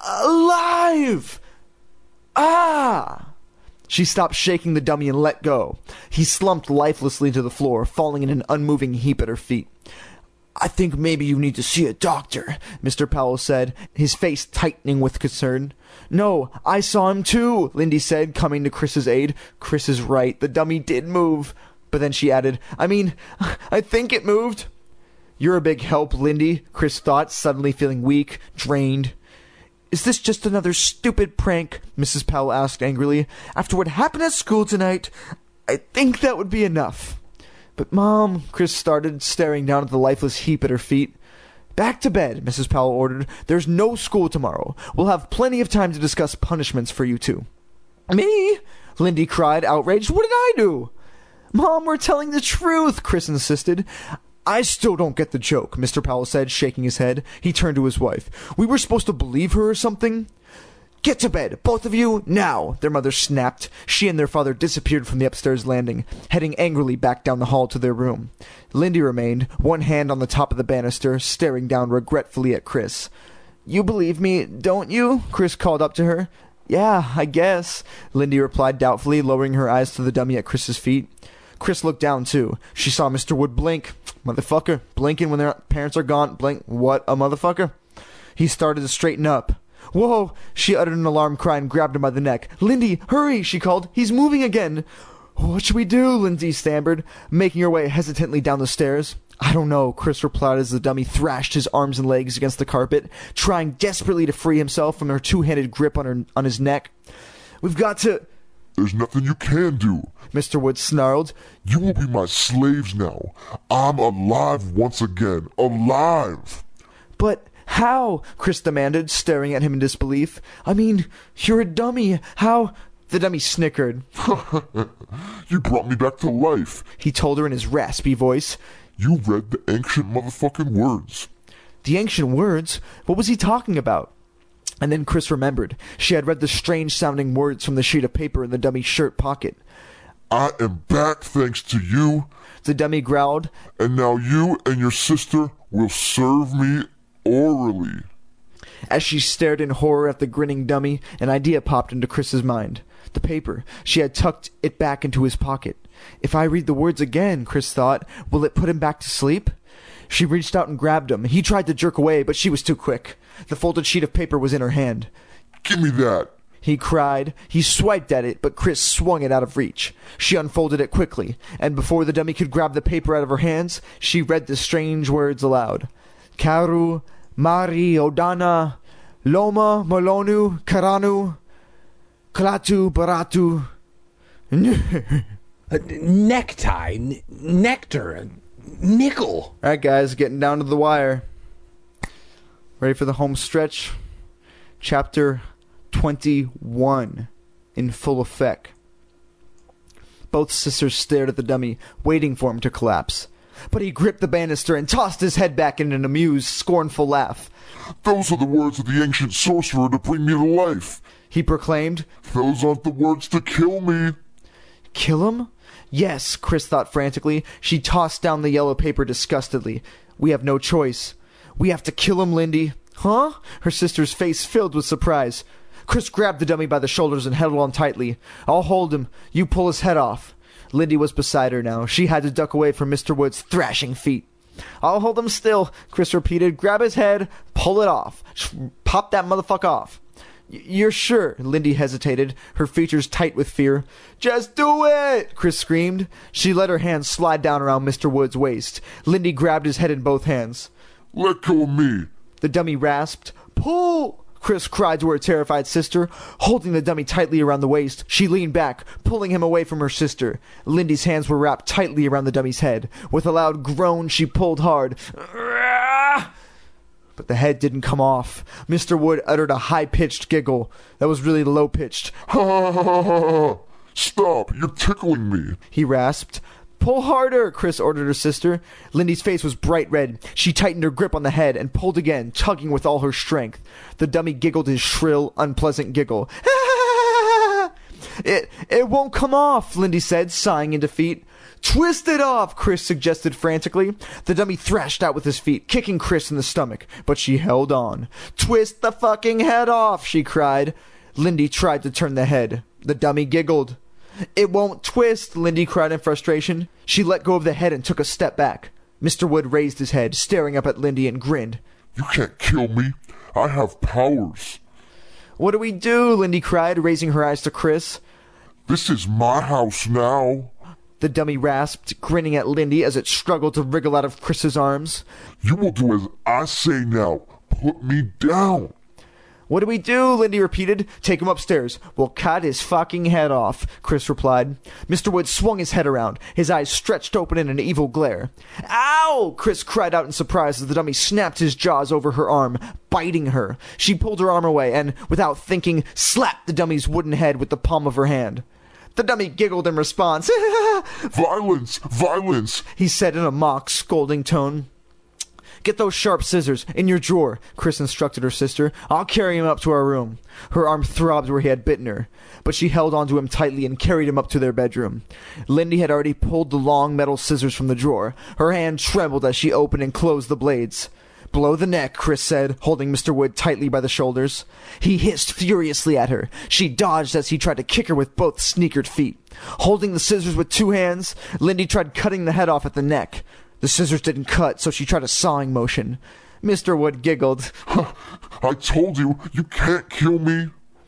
alive. Ah! She stopped shaking the dummy and let go. He slumped lifelessly to the floor, falling in an unmoving heap at her feet. I think maybe you need to see a doctor, Mr. Powell said, his face tightening with concern. No, I saw him too, Lindy said, coming to Chris's aid. Chris is right, the dummy did move. But then she added, I think it moved. You're a big help, Lindy, Chris thought, suddenly feeling weak, drained. Is this just another stupid prank? Mrs. Powell asked angrily. After what happened at school tonight, I think that would be enough. But Mom, Chris started, staring down at the lifeless heap at her feet. Back to bed, Mrs. Powell ordered. There's no school tomorrow. We'll have plenty of time to discuss punishments for you two. Me? Lindy cried, outraged. What did I do? Mom, we're telling the truth, Chris insisted. I still don't get the joke, Mr. Powell said, shaking his head. He turned to his wife. We were supposed to believe her or something? Get to bed, both of you, now, their mother snapped. She and their father disappeared from the upstairs landing, heading angrily back down the hall to their room. Lindy remained, one hand on the top of the banister, staring down regretfully at Chris. You believe me, don't you? Chris called up to her. Yeah, I guess, Lindy replied doubtfully, lowering her eyes to the dummy at Chris's feet. Chris looked down, too. She saw Mr. Wood blink. Motherfucker. Blinking when their parents are gone. Blink. What a motherfucker. He started to straighten up. Whoa! She uttered an alarm cry and grabbed him by the neck. Lindy, hurry! She called. He's moving again. "What should we do?" Lindsay stammered, making her way hesitantly down the stairs. "I don't know," Chris replied as the dummy thrashed his arms and legs against the carpet, trying desperately to free himself from her two-handed grip on his neck. "We've got to—" There's nothing you can do. Mr. Wood snarled. You will be my slaves now. I'm alive once again. Alive! "But how?" Chris demanded, staring at him in disbelief. "I mean, you're a dummy. How—" The dummy snickered. You brought me back to life. He told her in his raspy voice. You read the ancient motherfucking words. The ancient words? What was he talking about? And then Chris remembered. She had read the strange-sounding words from the sheet of paper in the dummy's shirt pocket. I am back thanks to you. The dummy growled. And now you and your sister will serve me orally. As she stared in horror at the grinning dummy, an idea popped into Chris's mind. The paper. She had tucked it back into his pocket. If I read the words again, Chris thought, will it put him back to sleep? She reached out and grabbed him. He tried to jerk away, but she was too quick. The folded sheet of paper was in her hand. Give me that. He cried. He swiped at it, but Chris swung it out of reach. She unfolded it quickly, and before the dummy could grab the paper out of her hands, she read the strange words aloud. Karu, Mari, Odana, Loma, Molonu, Karanu, Klatu, Baratu. Necktie, nectar, nickel. Alright guys, getting down to the wire. Ready for the home stretch? Chapter 21 in full effect. Both sisters stared at the dummy, waiting for him to collapse. But he gripped the banister and tossed his head back in an amused, scornful laugh. Those are the words of the ancient sorcerer to bring me to life. He proclaimed. Those aren't the words to kill me. Kill him? Yes, Chris thought frantically. She tossed down the yellow paper disgustedly. We have no choice. We have to kill him, Lindy. Huh? Her sister's face filled with surprise. Chris grabbed the dummy by the shoulders and held on tightly. I'll hold him. You pull his head off. Lindy was beside her now. She had to duck away from Mr. Wood's thrashing feet. I'll hold him still, Chris repeated. Grab his head. Pull it off. Pop that motherfucker off. You're sure? Lindy hesitated, her features tight with fear. Just do it! Chris screamed. She let her hands slide down around Mr. Wood's waist. Lindy grabbed his head in both hands. Let go of me. The dummy rasped. Pull! Chris cried to her terrified sister. Holding the dummy tightly around the waist, she leaned back, pulling him away from her sister. Lindy's hands were wrapped tightly around the dummy's head. With a loud groan, she pulled hard. But the head didn't come off. Mr. Wood uttered a high-pitched giggle that was really low-pitched. Ha ha ha ha! Stop! You're tickling me. He rasped. Pull harder, Chris ordered her sister. Lindy's face was bright red. She tightened her grip on the head and pulled again, tugging with all her strength. The dummy giggled his shrill, unpleasant giggle. It won't come off, Lindy said, sighing in defeat. Twist it off, Chris suggested frantically. The dummy thrashed out with his feet, kicking Chris in the stomach, but she held on. Twist the fucking head off, she cried. Lindy tried to turn the head. The dummy giggled. It won't twist, Lindy cried in frustration. She let go of the head and took a step back. Mr. Wood raised his head, staring up at Lindy, and grinned. You can't kill me. I have powers. What do we do? Lindy cried, raising her eyes to Chris. This is my house now. The dummy rasped, grinning at Lindy as it struggled to wriggle out of Chris's arms. You will do as I say now. Put me down. What do we do? Lindy repeated. Take him upstairs. We'll cut his fucking head off, Chris replied. Mr. Wood swung his head around, his eyes stretched open in an evil glare. Ow! Chris cried out in surprise as the dummy snapped his jaws over her arm, biting her. She pulled her arm away and, without thinking, slapped the dummy's wooden head with the palm of her hand. The dummy giggled in response. Violence! Violence! He said in a mock, scolding tone. Get those sharp scissors in your drawer, Chris instructed her sister. I'll carry him up to our room. Her arm throbbed where he had bitten her, but she held onto him tightly and carried him up to their bedroom. Lindy had already pulled the long metal scissors from the drawer. Her hand trembled as she opened and closed the blades. Below the neck, Chris said, holding Mr. Wood tightly by the shoulders. He hissed furiously at her. She dodged as he tried to kick her with both sneakered feet. Holding the scissors with two hands, Lindy tried cutting the head off at the neck. The scissors didn't cut, so she tried a sawing motion. Mr. Wood giggled. I told you, you can't kill me.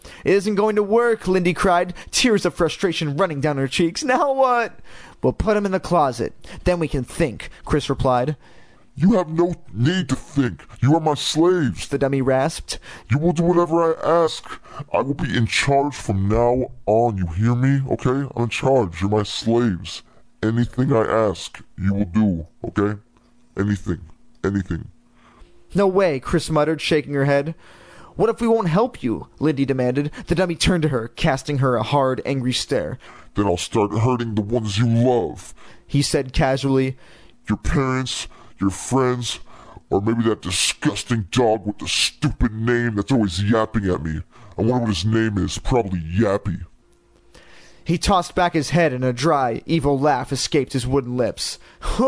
It isn't going to work, Lindy cried, tears of frustration running down her cheeks. Now what? We'll put him in the closet. Then we can think, Chris replied. You have no need to think. You are my slaves, The dummy rasped. You will do whatever I ask. I will be in charge from now on. You hear me? Okay? I'm in charge. You're my slaves. Anything I ask, you will do. Okay? Anything. Anything. No way, Chris muttered, shaking her head. What if we won't help you? Lindy demanded. The dummy turned to her, casting her a hard, angry stare. Then I'll start hurting the ones you love. He said casually. Your parents, your friends, or maybe that disgusting dog with the stupid name that's always yapping at me. I wonder what his name is. Probably Yappy. He tossed back his head and a dry, evil laugh escaped his wooden lips.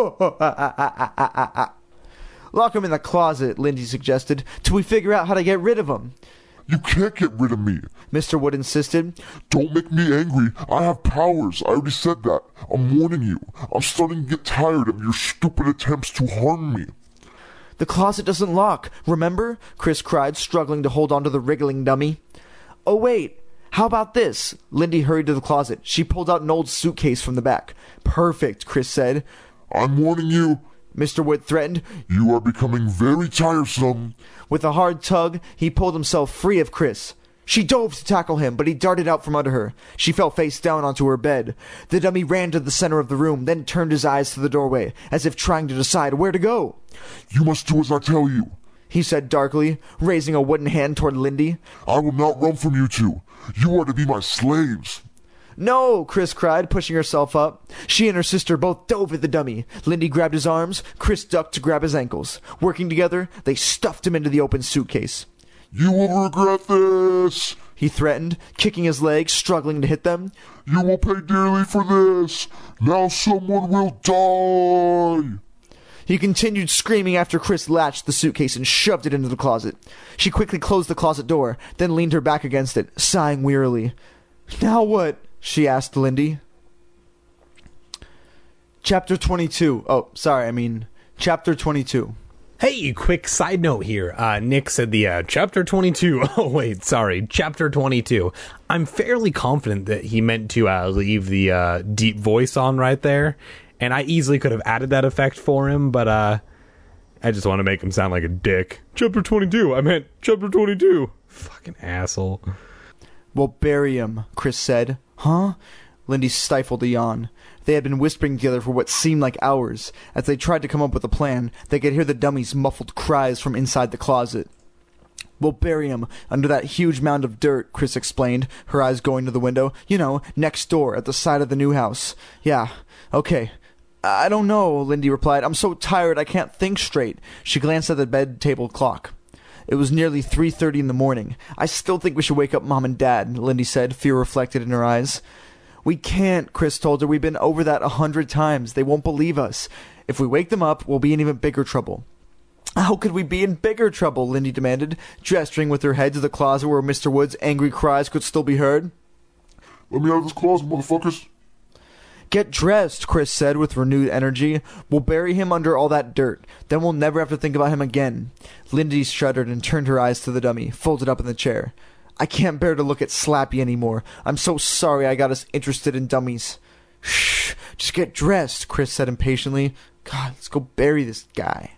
Lock him in the closet, Lindy suggested, till we figure out how to get rid of him. You can't get rid of me. Mr. Wood insisted. Don't make me angry. I have powers. I already said that. I'm warning you. I'm starting to get tired of your stupid attempts to harm me. The closet doesn't lock, remember? Chris cried, struggling to hold on to the wriggling dummy. Oh, wait. How about this? Lindy hurried to the closet. She pulled out an old suitcase from the back. Perfect, Chris said. I'm warning you. Mr. Wood threatened. You are becoming very tiresome. With a hard tug, he pulled himself free of Chris. She dove to tackle him, but he darted out from under her. She fell face down onto her bed. The dummy ran to the center of the room, then turned his eyes to the doorway, as if trying to decide where to go. You must do as I tell you, he said darkly, raising a wooden hand toward Lindy. I will not run from you two. You are to be my slaves. No, Chris cried, pushing herself up. She and her sister both dove at the dummy. Lindy grabbed his arms, Chris ducked to grab his ankles. Working together, they stuffed him into the open suitcase. You will regret this, he threatened, kicking his legs, struggling to hit them. You will pay dearly for this. Now someone will die. He continued screaming after Chris latched the suitcase and shoved it into the closet. She quickly closed the closet door, then leaned her back against it, sighing wearily. Now what? She asked Lindy. Chapter 22. Chapter 22. Hey, quick side note here. Nick said the chapter 22. Oh, wait, sorry. Chapter 22. I'm fairly confident that he meant to leave the deep voice on right there. And I easily could have added that effect for him, but I just want to make him sound like a dick. Chapter 22. I meant chapter 22. Fucking asshole. We'll bury him, Chris said. Huh? Lindy stifled a yawn. They had been whispering together for what seemed like hours. As they tried to come up with a plan, they could hear the dummy's muffled cries from inside the closet. We'll bury him under that huge mound of dirt, Chris explained, her eyes going to the window. You know, next door, at the side of the new house. Yeah, okay. I don't know, Lindy replied. I'm so tired I can't think straight. She glanced at the bed table clock. It was nearly 3:30 in the morning. I still think we should wake up Mom and Dad, Lindy said, fear reflected in her eyes. We can't, Chris told her. We've been over that 100 times. They won't believe us. If we wake them up, we'll be in even bigger trouble. How could we be in bigger trouble? Lindy demanded, gesturing with her head to the closet where Mr. Wood's angry cries could still be heard. Let me out of this closet, motherfuckers. Get dressed, Chris said with renewed energy. We'll bury him under all that dirt. Then we'll never have to think about him again. Lindy shuddered and turned her eyes to the dummy, folded up in the chair. I can't bear to look at Slappy anymore. I'm so sorry I got us interested in dummies. Shh, just get dressed, Chris said impatiently. God, let's go bury this guy.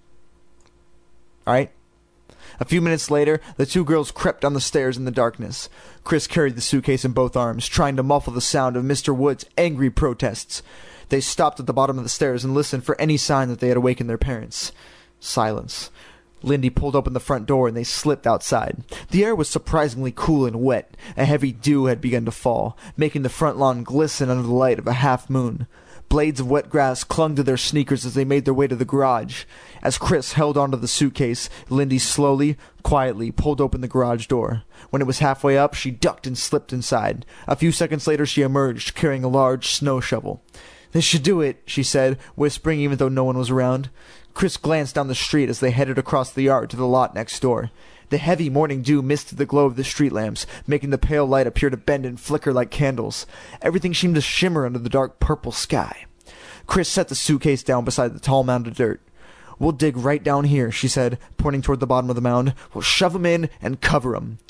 All right. A few minutes later, the two girls crept down the stairs in the darkness. Chris carried the suitcase in both arms, trying to muffle the sound of Mr. Wood's angry protests. They stopped at the bottom of the stairs and listened for any sign that they had awakened their parents. Silence. Lindy pulled open the front door and they slipped outside. The air was surprisingly cool and wet. A heavy dew had begun to fall, making the front lawn glisten under the light of a half moon. Blades of wet grass clung to their sneakers as they made their way to the garage. As Chris held onto the suitcase, Lindy slowly, quietly pulled open the garage door. When it was halfway up, she ducked and slipped inside. A few seconds later, she emerged, carrying a large snow shovel. This should do it, she said, whispering even though no one was around. Chris glanced down the street as they headed across the yard to the lot next door. The heavy morning dew misted the glow of the street lamps, making the pale light appear to bend and flicker like candles. Everything seemed to shimmer under the dark purple sky. Chris set the suitcase down beside the tall mound of dirt. We'll dig right down here, she said, pointing toward the bottom of the mound. We'll shove 'em in and cover 'em.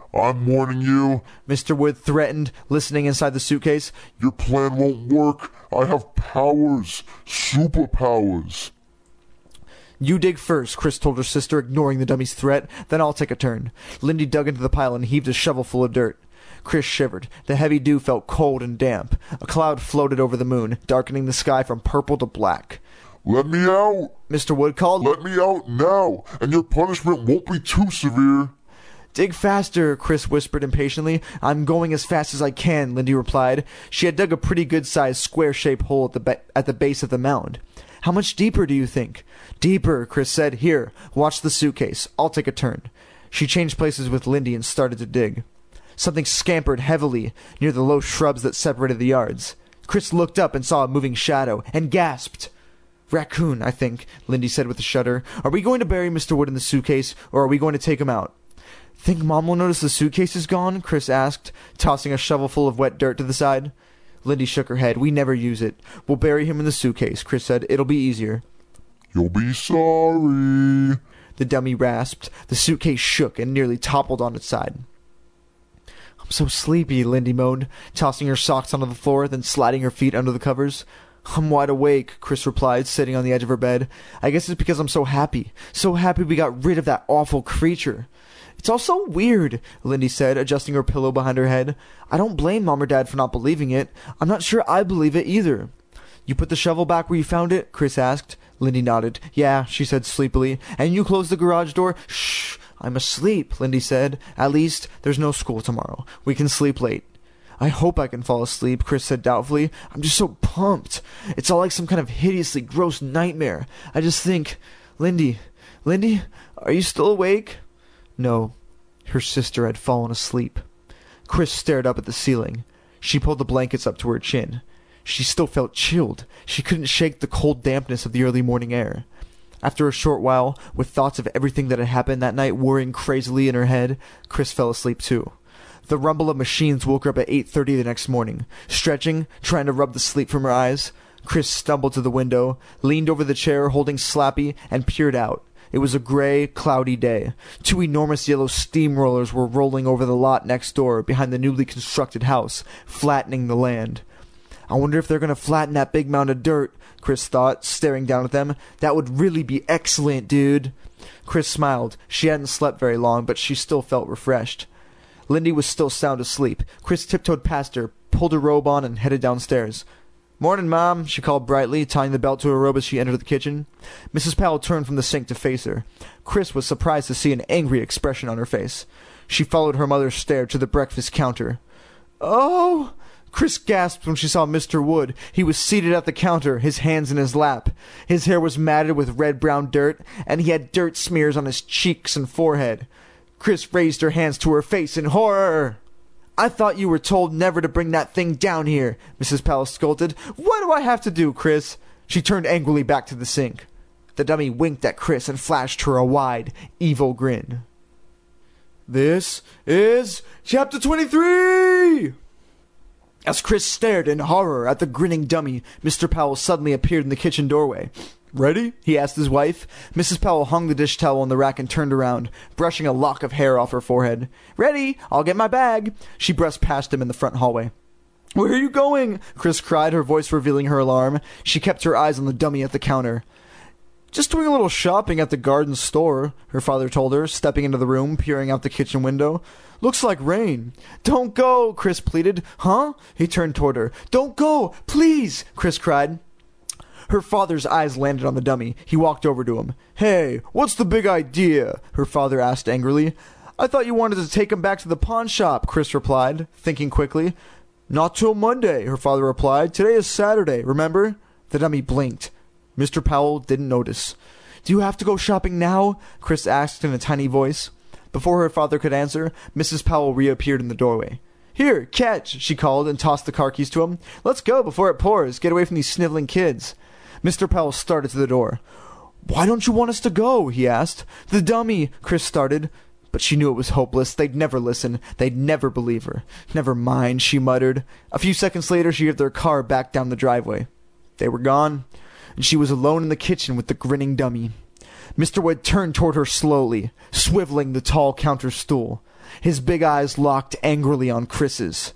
I'm warning you. Mr. Wood threatened, listening inside the suitcase. Your plan won't work. I have powers. Superpowers. You dig first, Chris told her sister, ignoring the dummy's threat. Then I'll take a turn. Lindy dug into the pile and heaved a shovel full of dirt. Chris shivered. The heavy dew felt cold and damp. A cloud floated over the moon, darkening the sky from purple to black. Let me out. Mr. Wood called. Let me out now, and your punishment won't be too severe. Dig faster, Chris whispered impatiently. I'm going as fast as I can, Lindy replied. She had dug a pretty good-sized square-shaped hole at the base of the mound. How much deeper do you think? Deeper, Chris said. Here, watch the suitcase. I'll take a turn. She changed places with Lindy and started to dig. Something scampered heavily near the low shrubs that separated the yards. Chris looked up and saw a moving shadow, and gasped. Raccoon, I think, Lindy said with a shudder. Are we going to bury Mr. Wood in the suitcase, or are we going to take him out? Think Mom will notice the suitcase is gone? Chris asked, tossing a shovelful of wet dirt to the side. Lindy shook her head. We never use it. We'll bury him in the suitcase, Chris said. It'll be easier. You'll be sorry. The dummy rasped. The suitcase shook and nearly toppled on its side. I'm so sleepy, Lindy moaned, tossing her socks onto the floor, then sliding her feet under the covers. I'm wide awake, Chris replied, sitting on the edge of her bed. I guess it's because I'm so happy. So happy we got rid of that awful creature. It's all so weird, Lindy said, adjusting her pillow behind her head. I don't blame Mom or Dad for not believing it. I'm not sure I believe it either. You put the shovel back where you found it? Chris asked. Lindy nodded. Yeah, she said sleepily. And you closed the garage door? Shh, I'm asleep, Lindy said. At least there's no school tomorrow. We can sleep late. I hope I can fall asleep, Chris said doubtfully. I'm just so pumped. It's all like some kind of hideously gross nightmare. I just think... Lindy, are you still awake? No, her sister had fallen asleep. Chris stared up at the ceiling. She pulled the blankets up to her chin. She still felt chilled. She couldn't shake the cold dampness of the early morning air. After a short while, with thoughts of everything that had happened that night whirring crazily in her head, Chris fell asleep too. The rumble of machines woke her up at 8:30 the next morning. Stretching, trying to rub the sleep from her eyes, Chris stumbled to the window, leaned over the chair holding Slappy, and peered out. It was a gray, cloudy day. 2 enormous yellow steamrollers were rolling over the lot next door behind the newly constructed house, flattening the land. I wonder if they're going to flatten that big mound of dirt, Chris thought, staring down at them. That would really be excellent, dude. Chris smiled. She hadn't slept very long, but she still felt refreshed. Lindy was still sound asleep. Chris tiptoed past her, pulled her robe on, and headed downstairs. Morning, Mom, she called brightly, tying the belt to her robe as she entered the kitchen. Mrs. Powell turned from the sink to face her. Chris was surprised to see an angry expression on her face. She followed her mother's stare to the breakfast counter. Oh! Chris gasped when she saw Mr. Wood. He was seated at the counter, his hands in his lap. His hair was matted with red-brown dirt, and he had dirt smears on his cheeks and forehead. Chris raised her hands to her face in horror. I thought you were told never to bring that thing down here, Mrs. Powell scolded. What do I have to do, Chris? She turned angrily back to the sink. The dummy winked at Chris and flashed her a wide, evil grin. This is Chapter 23! As Chris stared in horror at the grinning dummy, Mr. Powell suddenly appeared in the kitchen doorway. Ready? He asked his wife. Mrs. Powell hung the dish towel on the rack and turned around, brushing a lock of hair off her forehead. Ready? I'll get my bag. She brushed past him in the front hallway. Where are you going? Chris cried, her voice revealing her alarm. She kept her eyes on the dummy at the counter. Just doing a little shopping at the garden store, her father told her, stepping into the room, peering out the kitchen window. Looks like rain. Don't go, Chris pleaded. Huh? He turned toward her. Don't go, please, Chris cried. Her father's eyes landed on the dummy. He walked over to him. Hey, what's the big idea? Her father asked angrily. I thought you wanted to take him back to the pawn shop, Chris replied, thinking quickly. Not till Monday, her father replied. Today is Saturday, remember? The dummy blinked. Mr. Powell didn't notice. Do you have to go shopping now? Chris asked in a tiny voice. Before her father could answer, Mrs. Powell reappeared in the doorway. Here, catch, she called and tossed the car keys to him. Let's go before it pours. Get away from these sniveling kids. Mr. Powell started to the door. Why don't you want us to go? He asked. The dummy, Chris started. But she knew it was hopeless. They'd never listen. They'd never believe her. Never mind, she muttered. A few seconds later, she heard their car back down the driveway. They were gone, and she was alone in the kitchen with the grinning dummy. Mr. Wood turned toward her slowly, swiveling the tall counter stool. His big eyes locked angrily on Chris's.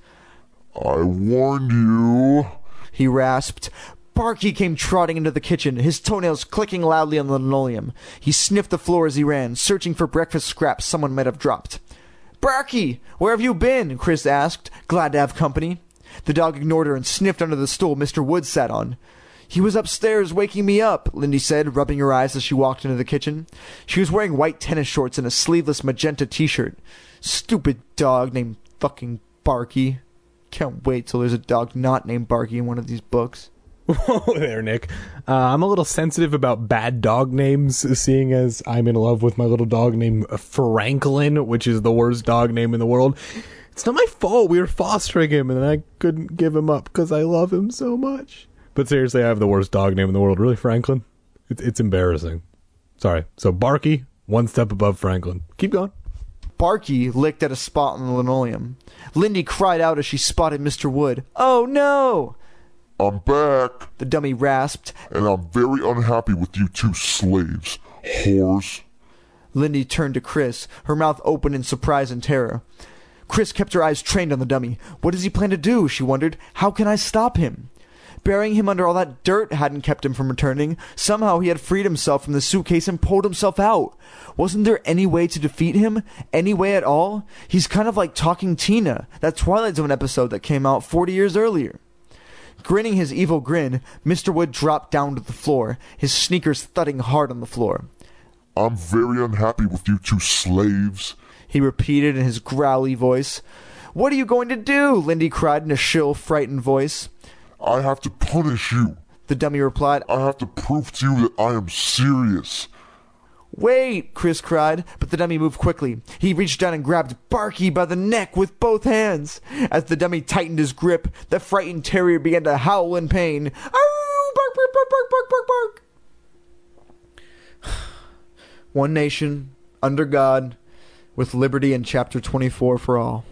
I warned you. He rasped. Barky came trotting into the kitchen, his toenails clicking loudly on the linoleum. He sniffed the floor as he ran, searching for breakfast scraps someone might have dropped. Barky, where have you been? Chris asked, glad to have company. The dog ignored her and sniffed under the stool Mr. Wood sat on. He was upstairs waking me up, Lindy said, rubbing her eyes as she walked into the kitchen. She was wearing white tennis shorts and a sleeveless magenta t-shirt. Stupid dog named fucking Barky. Can't wait till there's a dog not named Barky in one of these books. Whoa there, Nick. I'm a little sensitive about bad dog names, seeing as I'm in love with my little dog named Franklin, which is the worst dog name in the world. It's not my fault. We were fostering him, and I couldn't give him up because I love him so much. But seriously, I have the worst dog name in the world. Really, Franklin? It's embarrassing. Sorry. So Barky, one step above Franklin. Keep going. Barky licked at a spot on the linoleum. Lindy cried out as she spotted Mr. Wood. Oh, no! I'm back, The dummy rasped. and I'm very unhappy with you two slaves. Whores. Lindy turned to Chris, her mouth open in surprise and terror. Chris kept her eyes trained on the dummy. What does he plan to do? She wondered. How can I stop him? Burying him under all that dirt hadn't kept him from returning. Somehow he had freed himself from the suitcase and pulled himself out. Wasn't there any way to defeat him? Any way at all? He's kind of like Talking Tina, that Twilight Zone episode that came out 40 years earlier. Grinning his evil grin, Mr. Wood dropped down to the floor, his sneakers thudding hard on the floor. I'm very unhappy with you two slaves. He repeated in his growly voice. What are you going to do? Lindy cried in a shrill, frightened voice. I have to punish you. The dummy replied. I have to prove to you that I am serious. Wait, Chris cried, but the dummy moved quickly. He reached down and grabbed Barky by the neck with both hands. As the dummy tightened his grip, the frightened terrier began to howl in pain. Arr! Bark, bark, bark, bark, bark, bark, bark. One nation, under God, with liberty in Chapter 24 for all.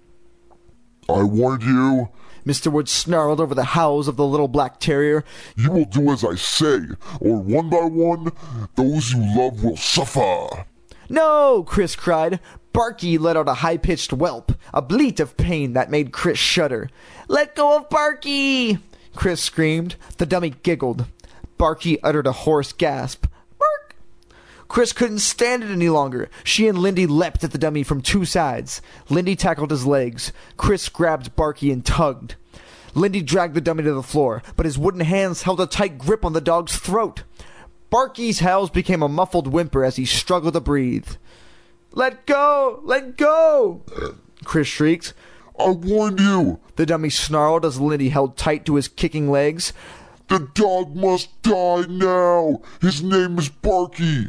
I warned you. Mr. Wood snarled over the howls of the little black terrier. You will do as I say, or one by one, those you love will suffer. No, Chris cried. Barky let out a high-pitched whelp, a bleat of pain that made Chris shudder. Let go of Barky! Chris screamed. The dummy giggled. Barky uttered a hoarse gasp. Bark! Chris couldn't stand it any longer. She and Lindy leapt at the dummy from two sides. Lindy tackled his legs. Chris grabbed Barky and tugged. Lindy dragged the dummy to the floor, but his wooden hands held a tight grip on the dog's throat. Barky's howls became a muffled whimper as he struggled to breathe. Let go! Let go! Chris shrieked. I warned you. The dummy snarled as Lindy held tight to his kicking legs. The dog must die now. His name is Barky.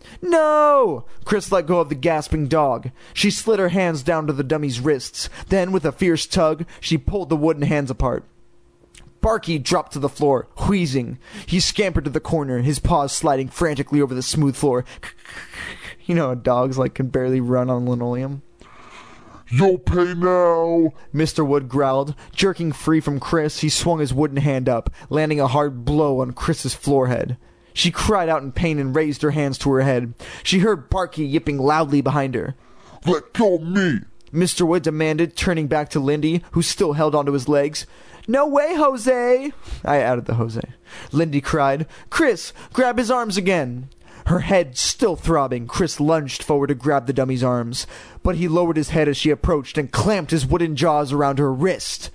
No! Chris let go of the gasping dog. She slid her hands down to the dummy's wrists. Then, with a fierce tug, she pulled the wooden hands apart. Barky dropped to the floor, wheezing. He scampered to the corner, his paws sliding frantically over the smooth floor. You know how dogs can barely run on linoleum. You'll pay now. Mr. Wood growled. Jerking free from Chris, he swung his wooden hand up, landing a hard blow on Chris's forehead. She cried out in pain and raised her hands to her head. She heard Barky yipping loudly behind her. Let go of me. Mr. Wood demanded, turning back to Lindy, who still held onto his legs. No way, Jose! I added the Jose. Lindy cried. Chris, grab his arms again! Her head still throbbing, Chris lunged forward to grab the dummy's arms. But he lowered his head as she approached and clamped his wooden jaws around her wrist.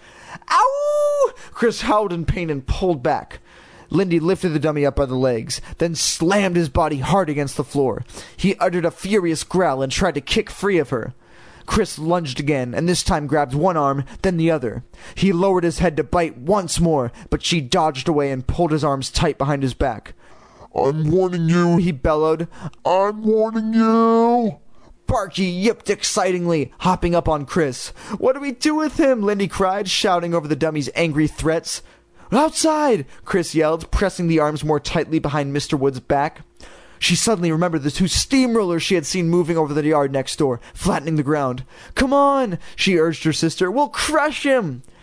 Ow! Chris howled in pain and pulled back. Lindy lifted the dummy up by the legs, then slammed his body hard against the floor. He uttered a furious growl and tried to kick free of her. Chris lunged again, and this time grabbed one arm, then the other. He lowered his head to bite once more, but she dodged away and pulled his arms tight behind his back. I'm warning you. He bellowed. I'm warning you. Barky yipped excitingly, hopping up on Chris. What do we do with him? Lindy cried, shouting over the dummy's angry threats. Outside! Chris yelled, pressing the arms more tightly behind Mr. Wood's back. She suddenly remembered the two steamrollers she had seen moving over the yard next door, flattening the ground. Come on, she urged her sister. We'll crush him!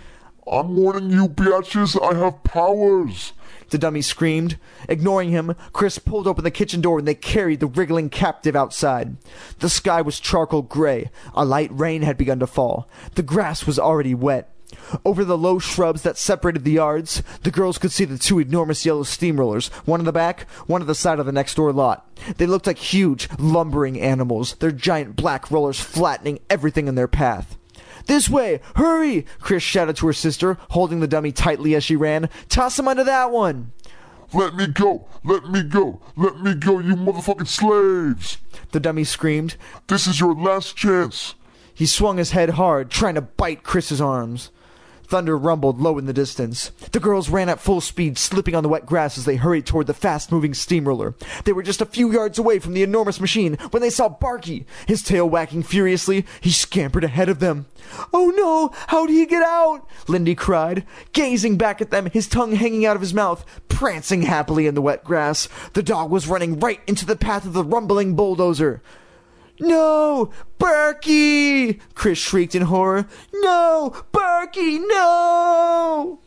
I'm warning you, biatches, I have powers. The dummy screamed. Ignoring him, Chris pulled open the kitchen door and they carried the wriggling captive outside. The sky was charcoal gray. A light rain had begun to fall. The grass was already wet. Over the low shrubs that separated the yards, the girls could see the two enormous yellow steamrollers, one on the back, one on the side of the next door lot. They looked like huge, lumbering animals, their giant black rollers flattening everything in their path. "This way! Hurry!" Chris shouted to her sister, holding the dummy tightly as she ran. "Toss him under that one!" Let me go! Let me go! Let me go, you motherfucking slaves! The dummy screamed. This is your last chance! He swung his head hard, trying to bite Chris's arms. Thunder rumbled low in the distance. The girls ran at full speed, slipping on the wet grass as they hurried toward the fast-moving steamroller. They were just a few yards away from the enormous machine when they saw Barky. His tail wagging furiously, he scampered ahead of them. "Oh no! How'd he get out?" Lindy cried, gazing back at them, his tongue hanging out of his mouth, prancing happily in the wet grass. The dog was running right into the path of the rumbling bulldozer. "No! Barky!" Chris shrieked in horror. "No! Barky, no!"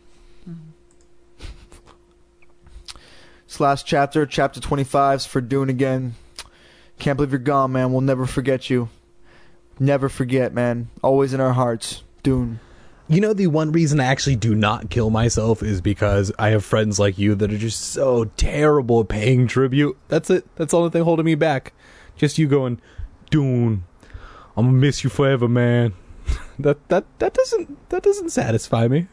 This last chapter, chapter 25, is for Dune again. Can't believe you're gone, man. We'll never forget you. Never forget, man. Always in our hearts. Dune. You know, the one reason I actually do not kill myself is because I have friends like you that are just so terrible at paying tribute. That's it. That's the only thing holding me back. Just you going, Dune, I'm gonna miss you forever, man. that doesn't satisfy me.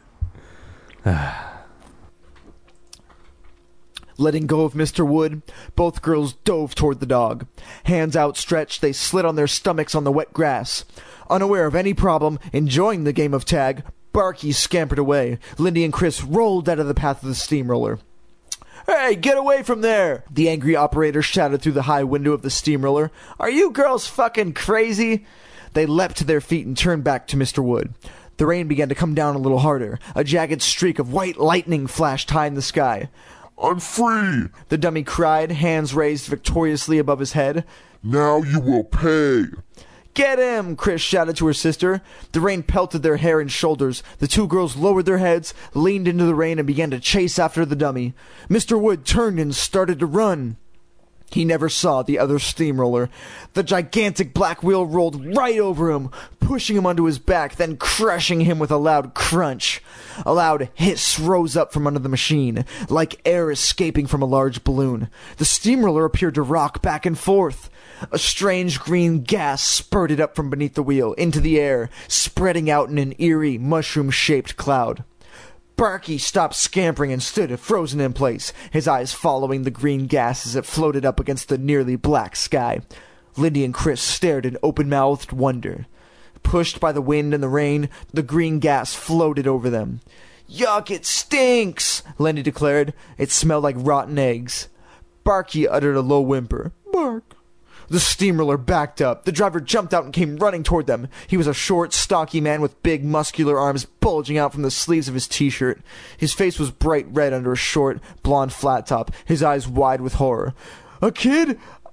Letting go of Mr. Wood, both girls dove toward the dog. Hands outstretched, they slid on their stomachs on the wet grass. Unaware of any problem, enjoying the game of tag, Barky scampered away. Lindy and Chris rolled out of the path of the steamroller. "Hey, get away from there!" The angry operator shouted through the high window of the steamroller. "Are you girls fucking crazy?" They leapt to their feet and turned back to Mr. Wood. The rain began to come down a little harder. A jagged streak of white lightning flashed high in the sky. I'm free! The dummy cried, hands raised victoriously above his head. Now you will pay! "Get him!" Chris shouted to her sister. The rain pelted their hair and shoulders. The two girls lowered their heads, leaned into the rain, and began to chase after the dummy. Mr. Wood turned and started to run. He never saw the other steamroller. The gigantic black wheel rolled right over him, pushing him onto his back, then crushing him with a loud crunch. A loud hiss rose up from under the machine, like air escaping from a large balloon. The steamroller appeared to rock back and forth. A strange green gas spurted up from beneath the wheel, into the air, spreading out in an eerie, mushroom-shaped cloud. Barky stopped scampering and stood frozen in place, his eyes following the green gas as it floated up against the nearly black sky. Lindy and Chris stared in open-mouthed wonder. Pushed by the wind and the rain, the green gas floated over them. "Yuck, it stinks!" Lindy declared. It smelled like rotten eggs. Barky uttered a low whimper. "Bark." The steamroller backed up. The driver jumped out and came running toward them. He was a short, stocky man with big, muscular arms bulging out from the sleeves of his t-shirt. His face was bright red under a short, blonde flat top, his eyes wide with horror. "A kid?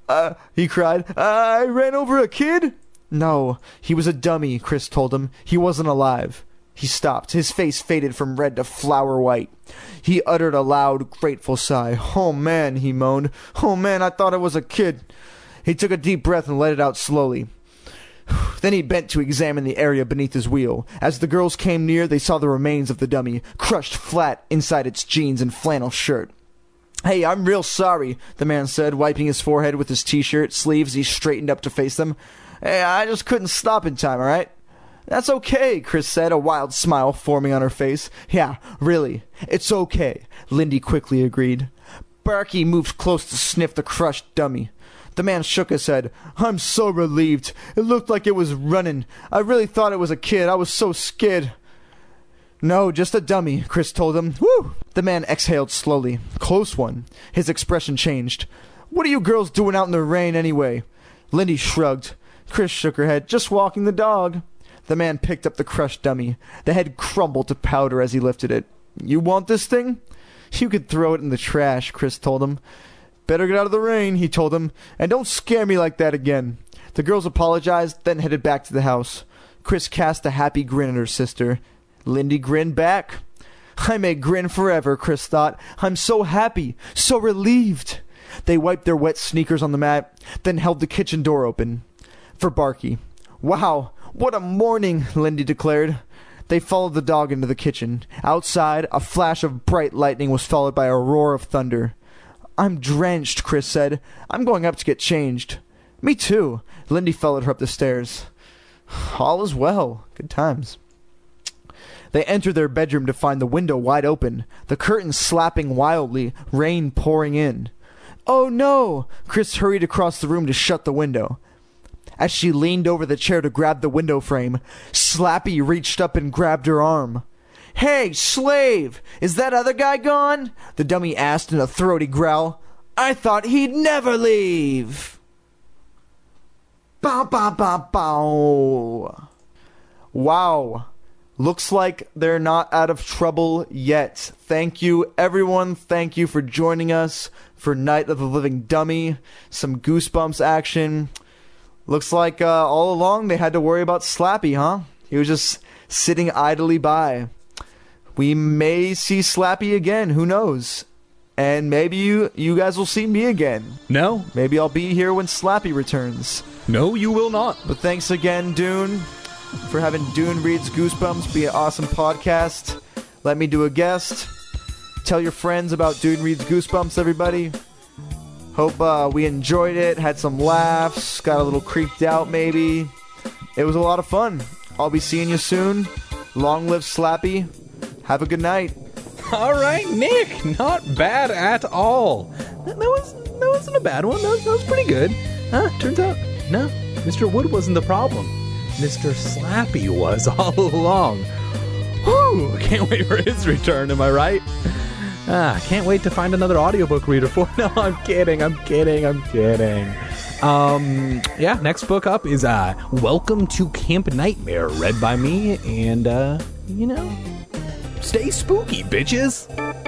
He cried. "I ran over a kid?" "No, he was a dummy," Chris told him. "He wasn't alive." He stopped. His face faded from red to flower white. He uttered a loud, grateful sigh. "Oh, man," he moaned. "Oh, man, I thought it was a kid." He took a deep breath and let it out slowly. Then he bent to examine the area beneath his wheel. As the girls came near, they saw the remains of the dummy, crushed flat inside its jeans and flannel shirt. "Hey, I'm real sorry," the man said, wiping his forehead with his t-shirt sleeves. He straightened up to face them. "Hey, I just couldn't stop in time, all right?" "That's okay," Chris said, a wild smile forming on her face. "Yeah, really, it's okay," Lindy quickly agreed. Barky moved close to sniff the crushed dummy. The man shook his head. "I'm so relieved. It looked like it was running. I really thought it was a kid. I was so scared." "No, just a dummy," Chris told him. "Whew!" The man exhaled slowly. "Close one." His expression changed. "What are you girls doing out in the rain anyway?" Lindy shrugged. Chris shook her head. "Just walking the dog." The man picked up the crushed dummy. The head crumbled to powder as he lifted it. "You want this thing?" "You could throw it in the trash," Chris told him. "Better get out of the rain," he told him, "and don't scare me like that again." The girls apologized, then headed back to the house. Chris cast a happy grin at her sister. Lindy grinned back. I may grin forever, Chris thought. I'm so happy, so relieved. They wiped their wet sneakers on the mat, then held the kitchen door open for Barky. Wow, what a morning, Lindy declared. They followed the dog into the kitchen. Outside, a flash of bright lightning was followed by a roar of thunder. I'm drenched, Chris said. I'm going up to get changed. Me too. Lindy followed her up the stairs. All is well. Good times. They entered their bedroom to find the window wide open, the curtains slapping wildly, rain pouring in. Oh no! Chris hurried across the room to shut the window. As she leaned over the chair to grab the window frame, Slappy reached up and grabbed her arm. Hey, slave! Is that other guy gone? The dummy asked in a throaty growl. I thought he'd never leave! Bow, bow, bow, bow. Wow. Looks like they're not out of trouble yet. Thank you, everyone. Thank you for joining us for Night of the Living Dummy. Some Goosebumps action. Looks like all along they had to worry about Slappy, huh? He was just sitting idly by. We may see Slappy again. Who knows? And maybe you guys will see me again. No. Maybe I'll be here when Slappy returns. No, you will not. But thanks again, Dune, for having Dune Reads Goosebumps be an awesome podcast. Let me do a guest. Tell your friends about Dune Reads Goosebumps, everybody. Hope we enjoyed it, had some laughs, got a little creeped out maybe. It was a lot of fun. I'll be seeing you soon. Long live Slappy. Have a good night. All right, Nick. Not bad at all. That wasn't a bad one. That was pretty good. Turns out, no, Mr. Wood wasn't the problem. Mr. Slappy was all along. Whew, can't wait for his return, am I right? Can't wait to find another audiobook reader for. No, I'm kidding. Yeah, next book up is Welcome to Camp Nightmare, read by me, and, stay spooky, bitches.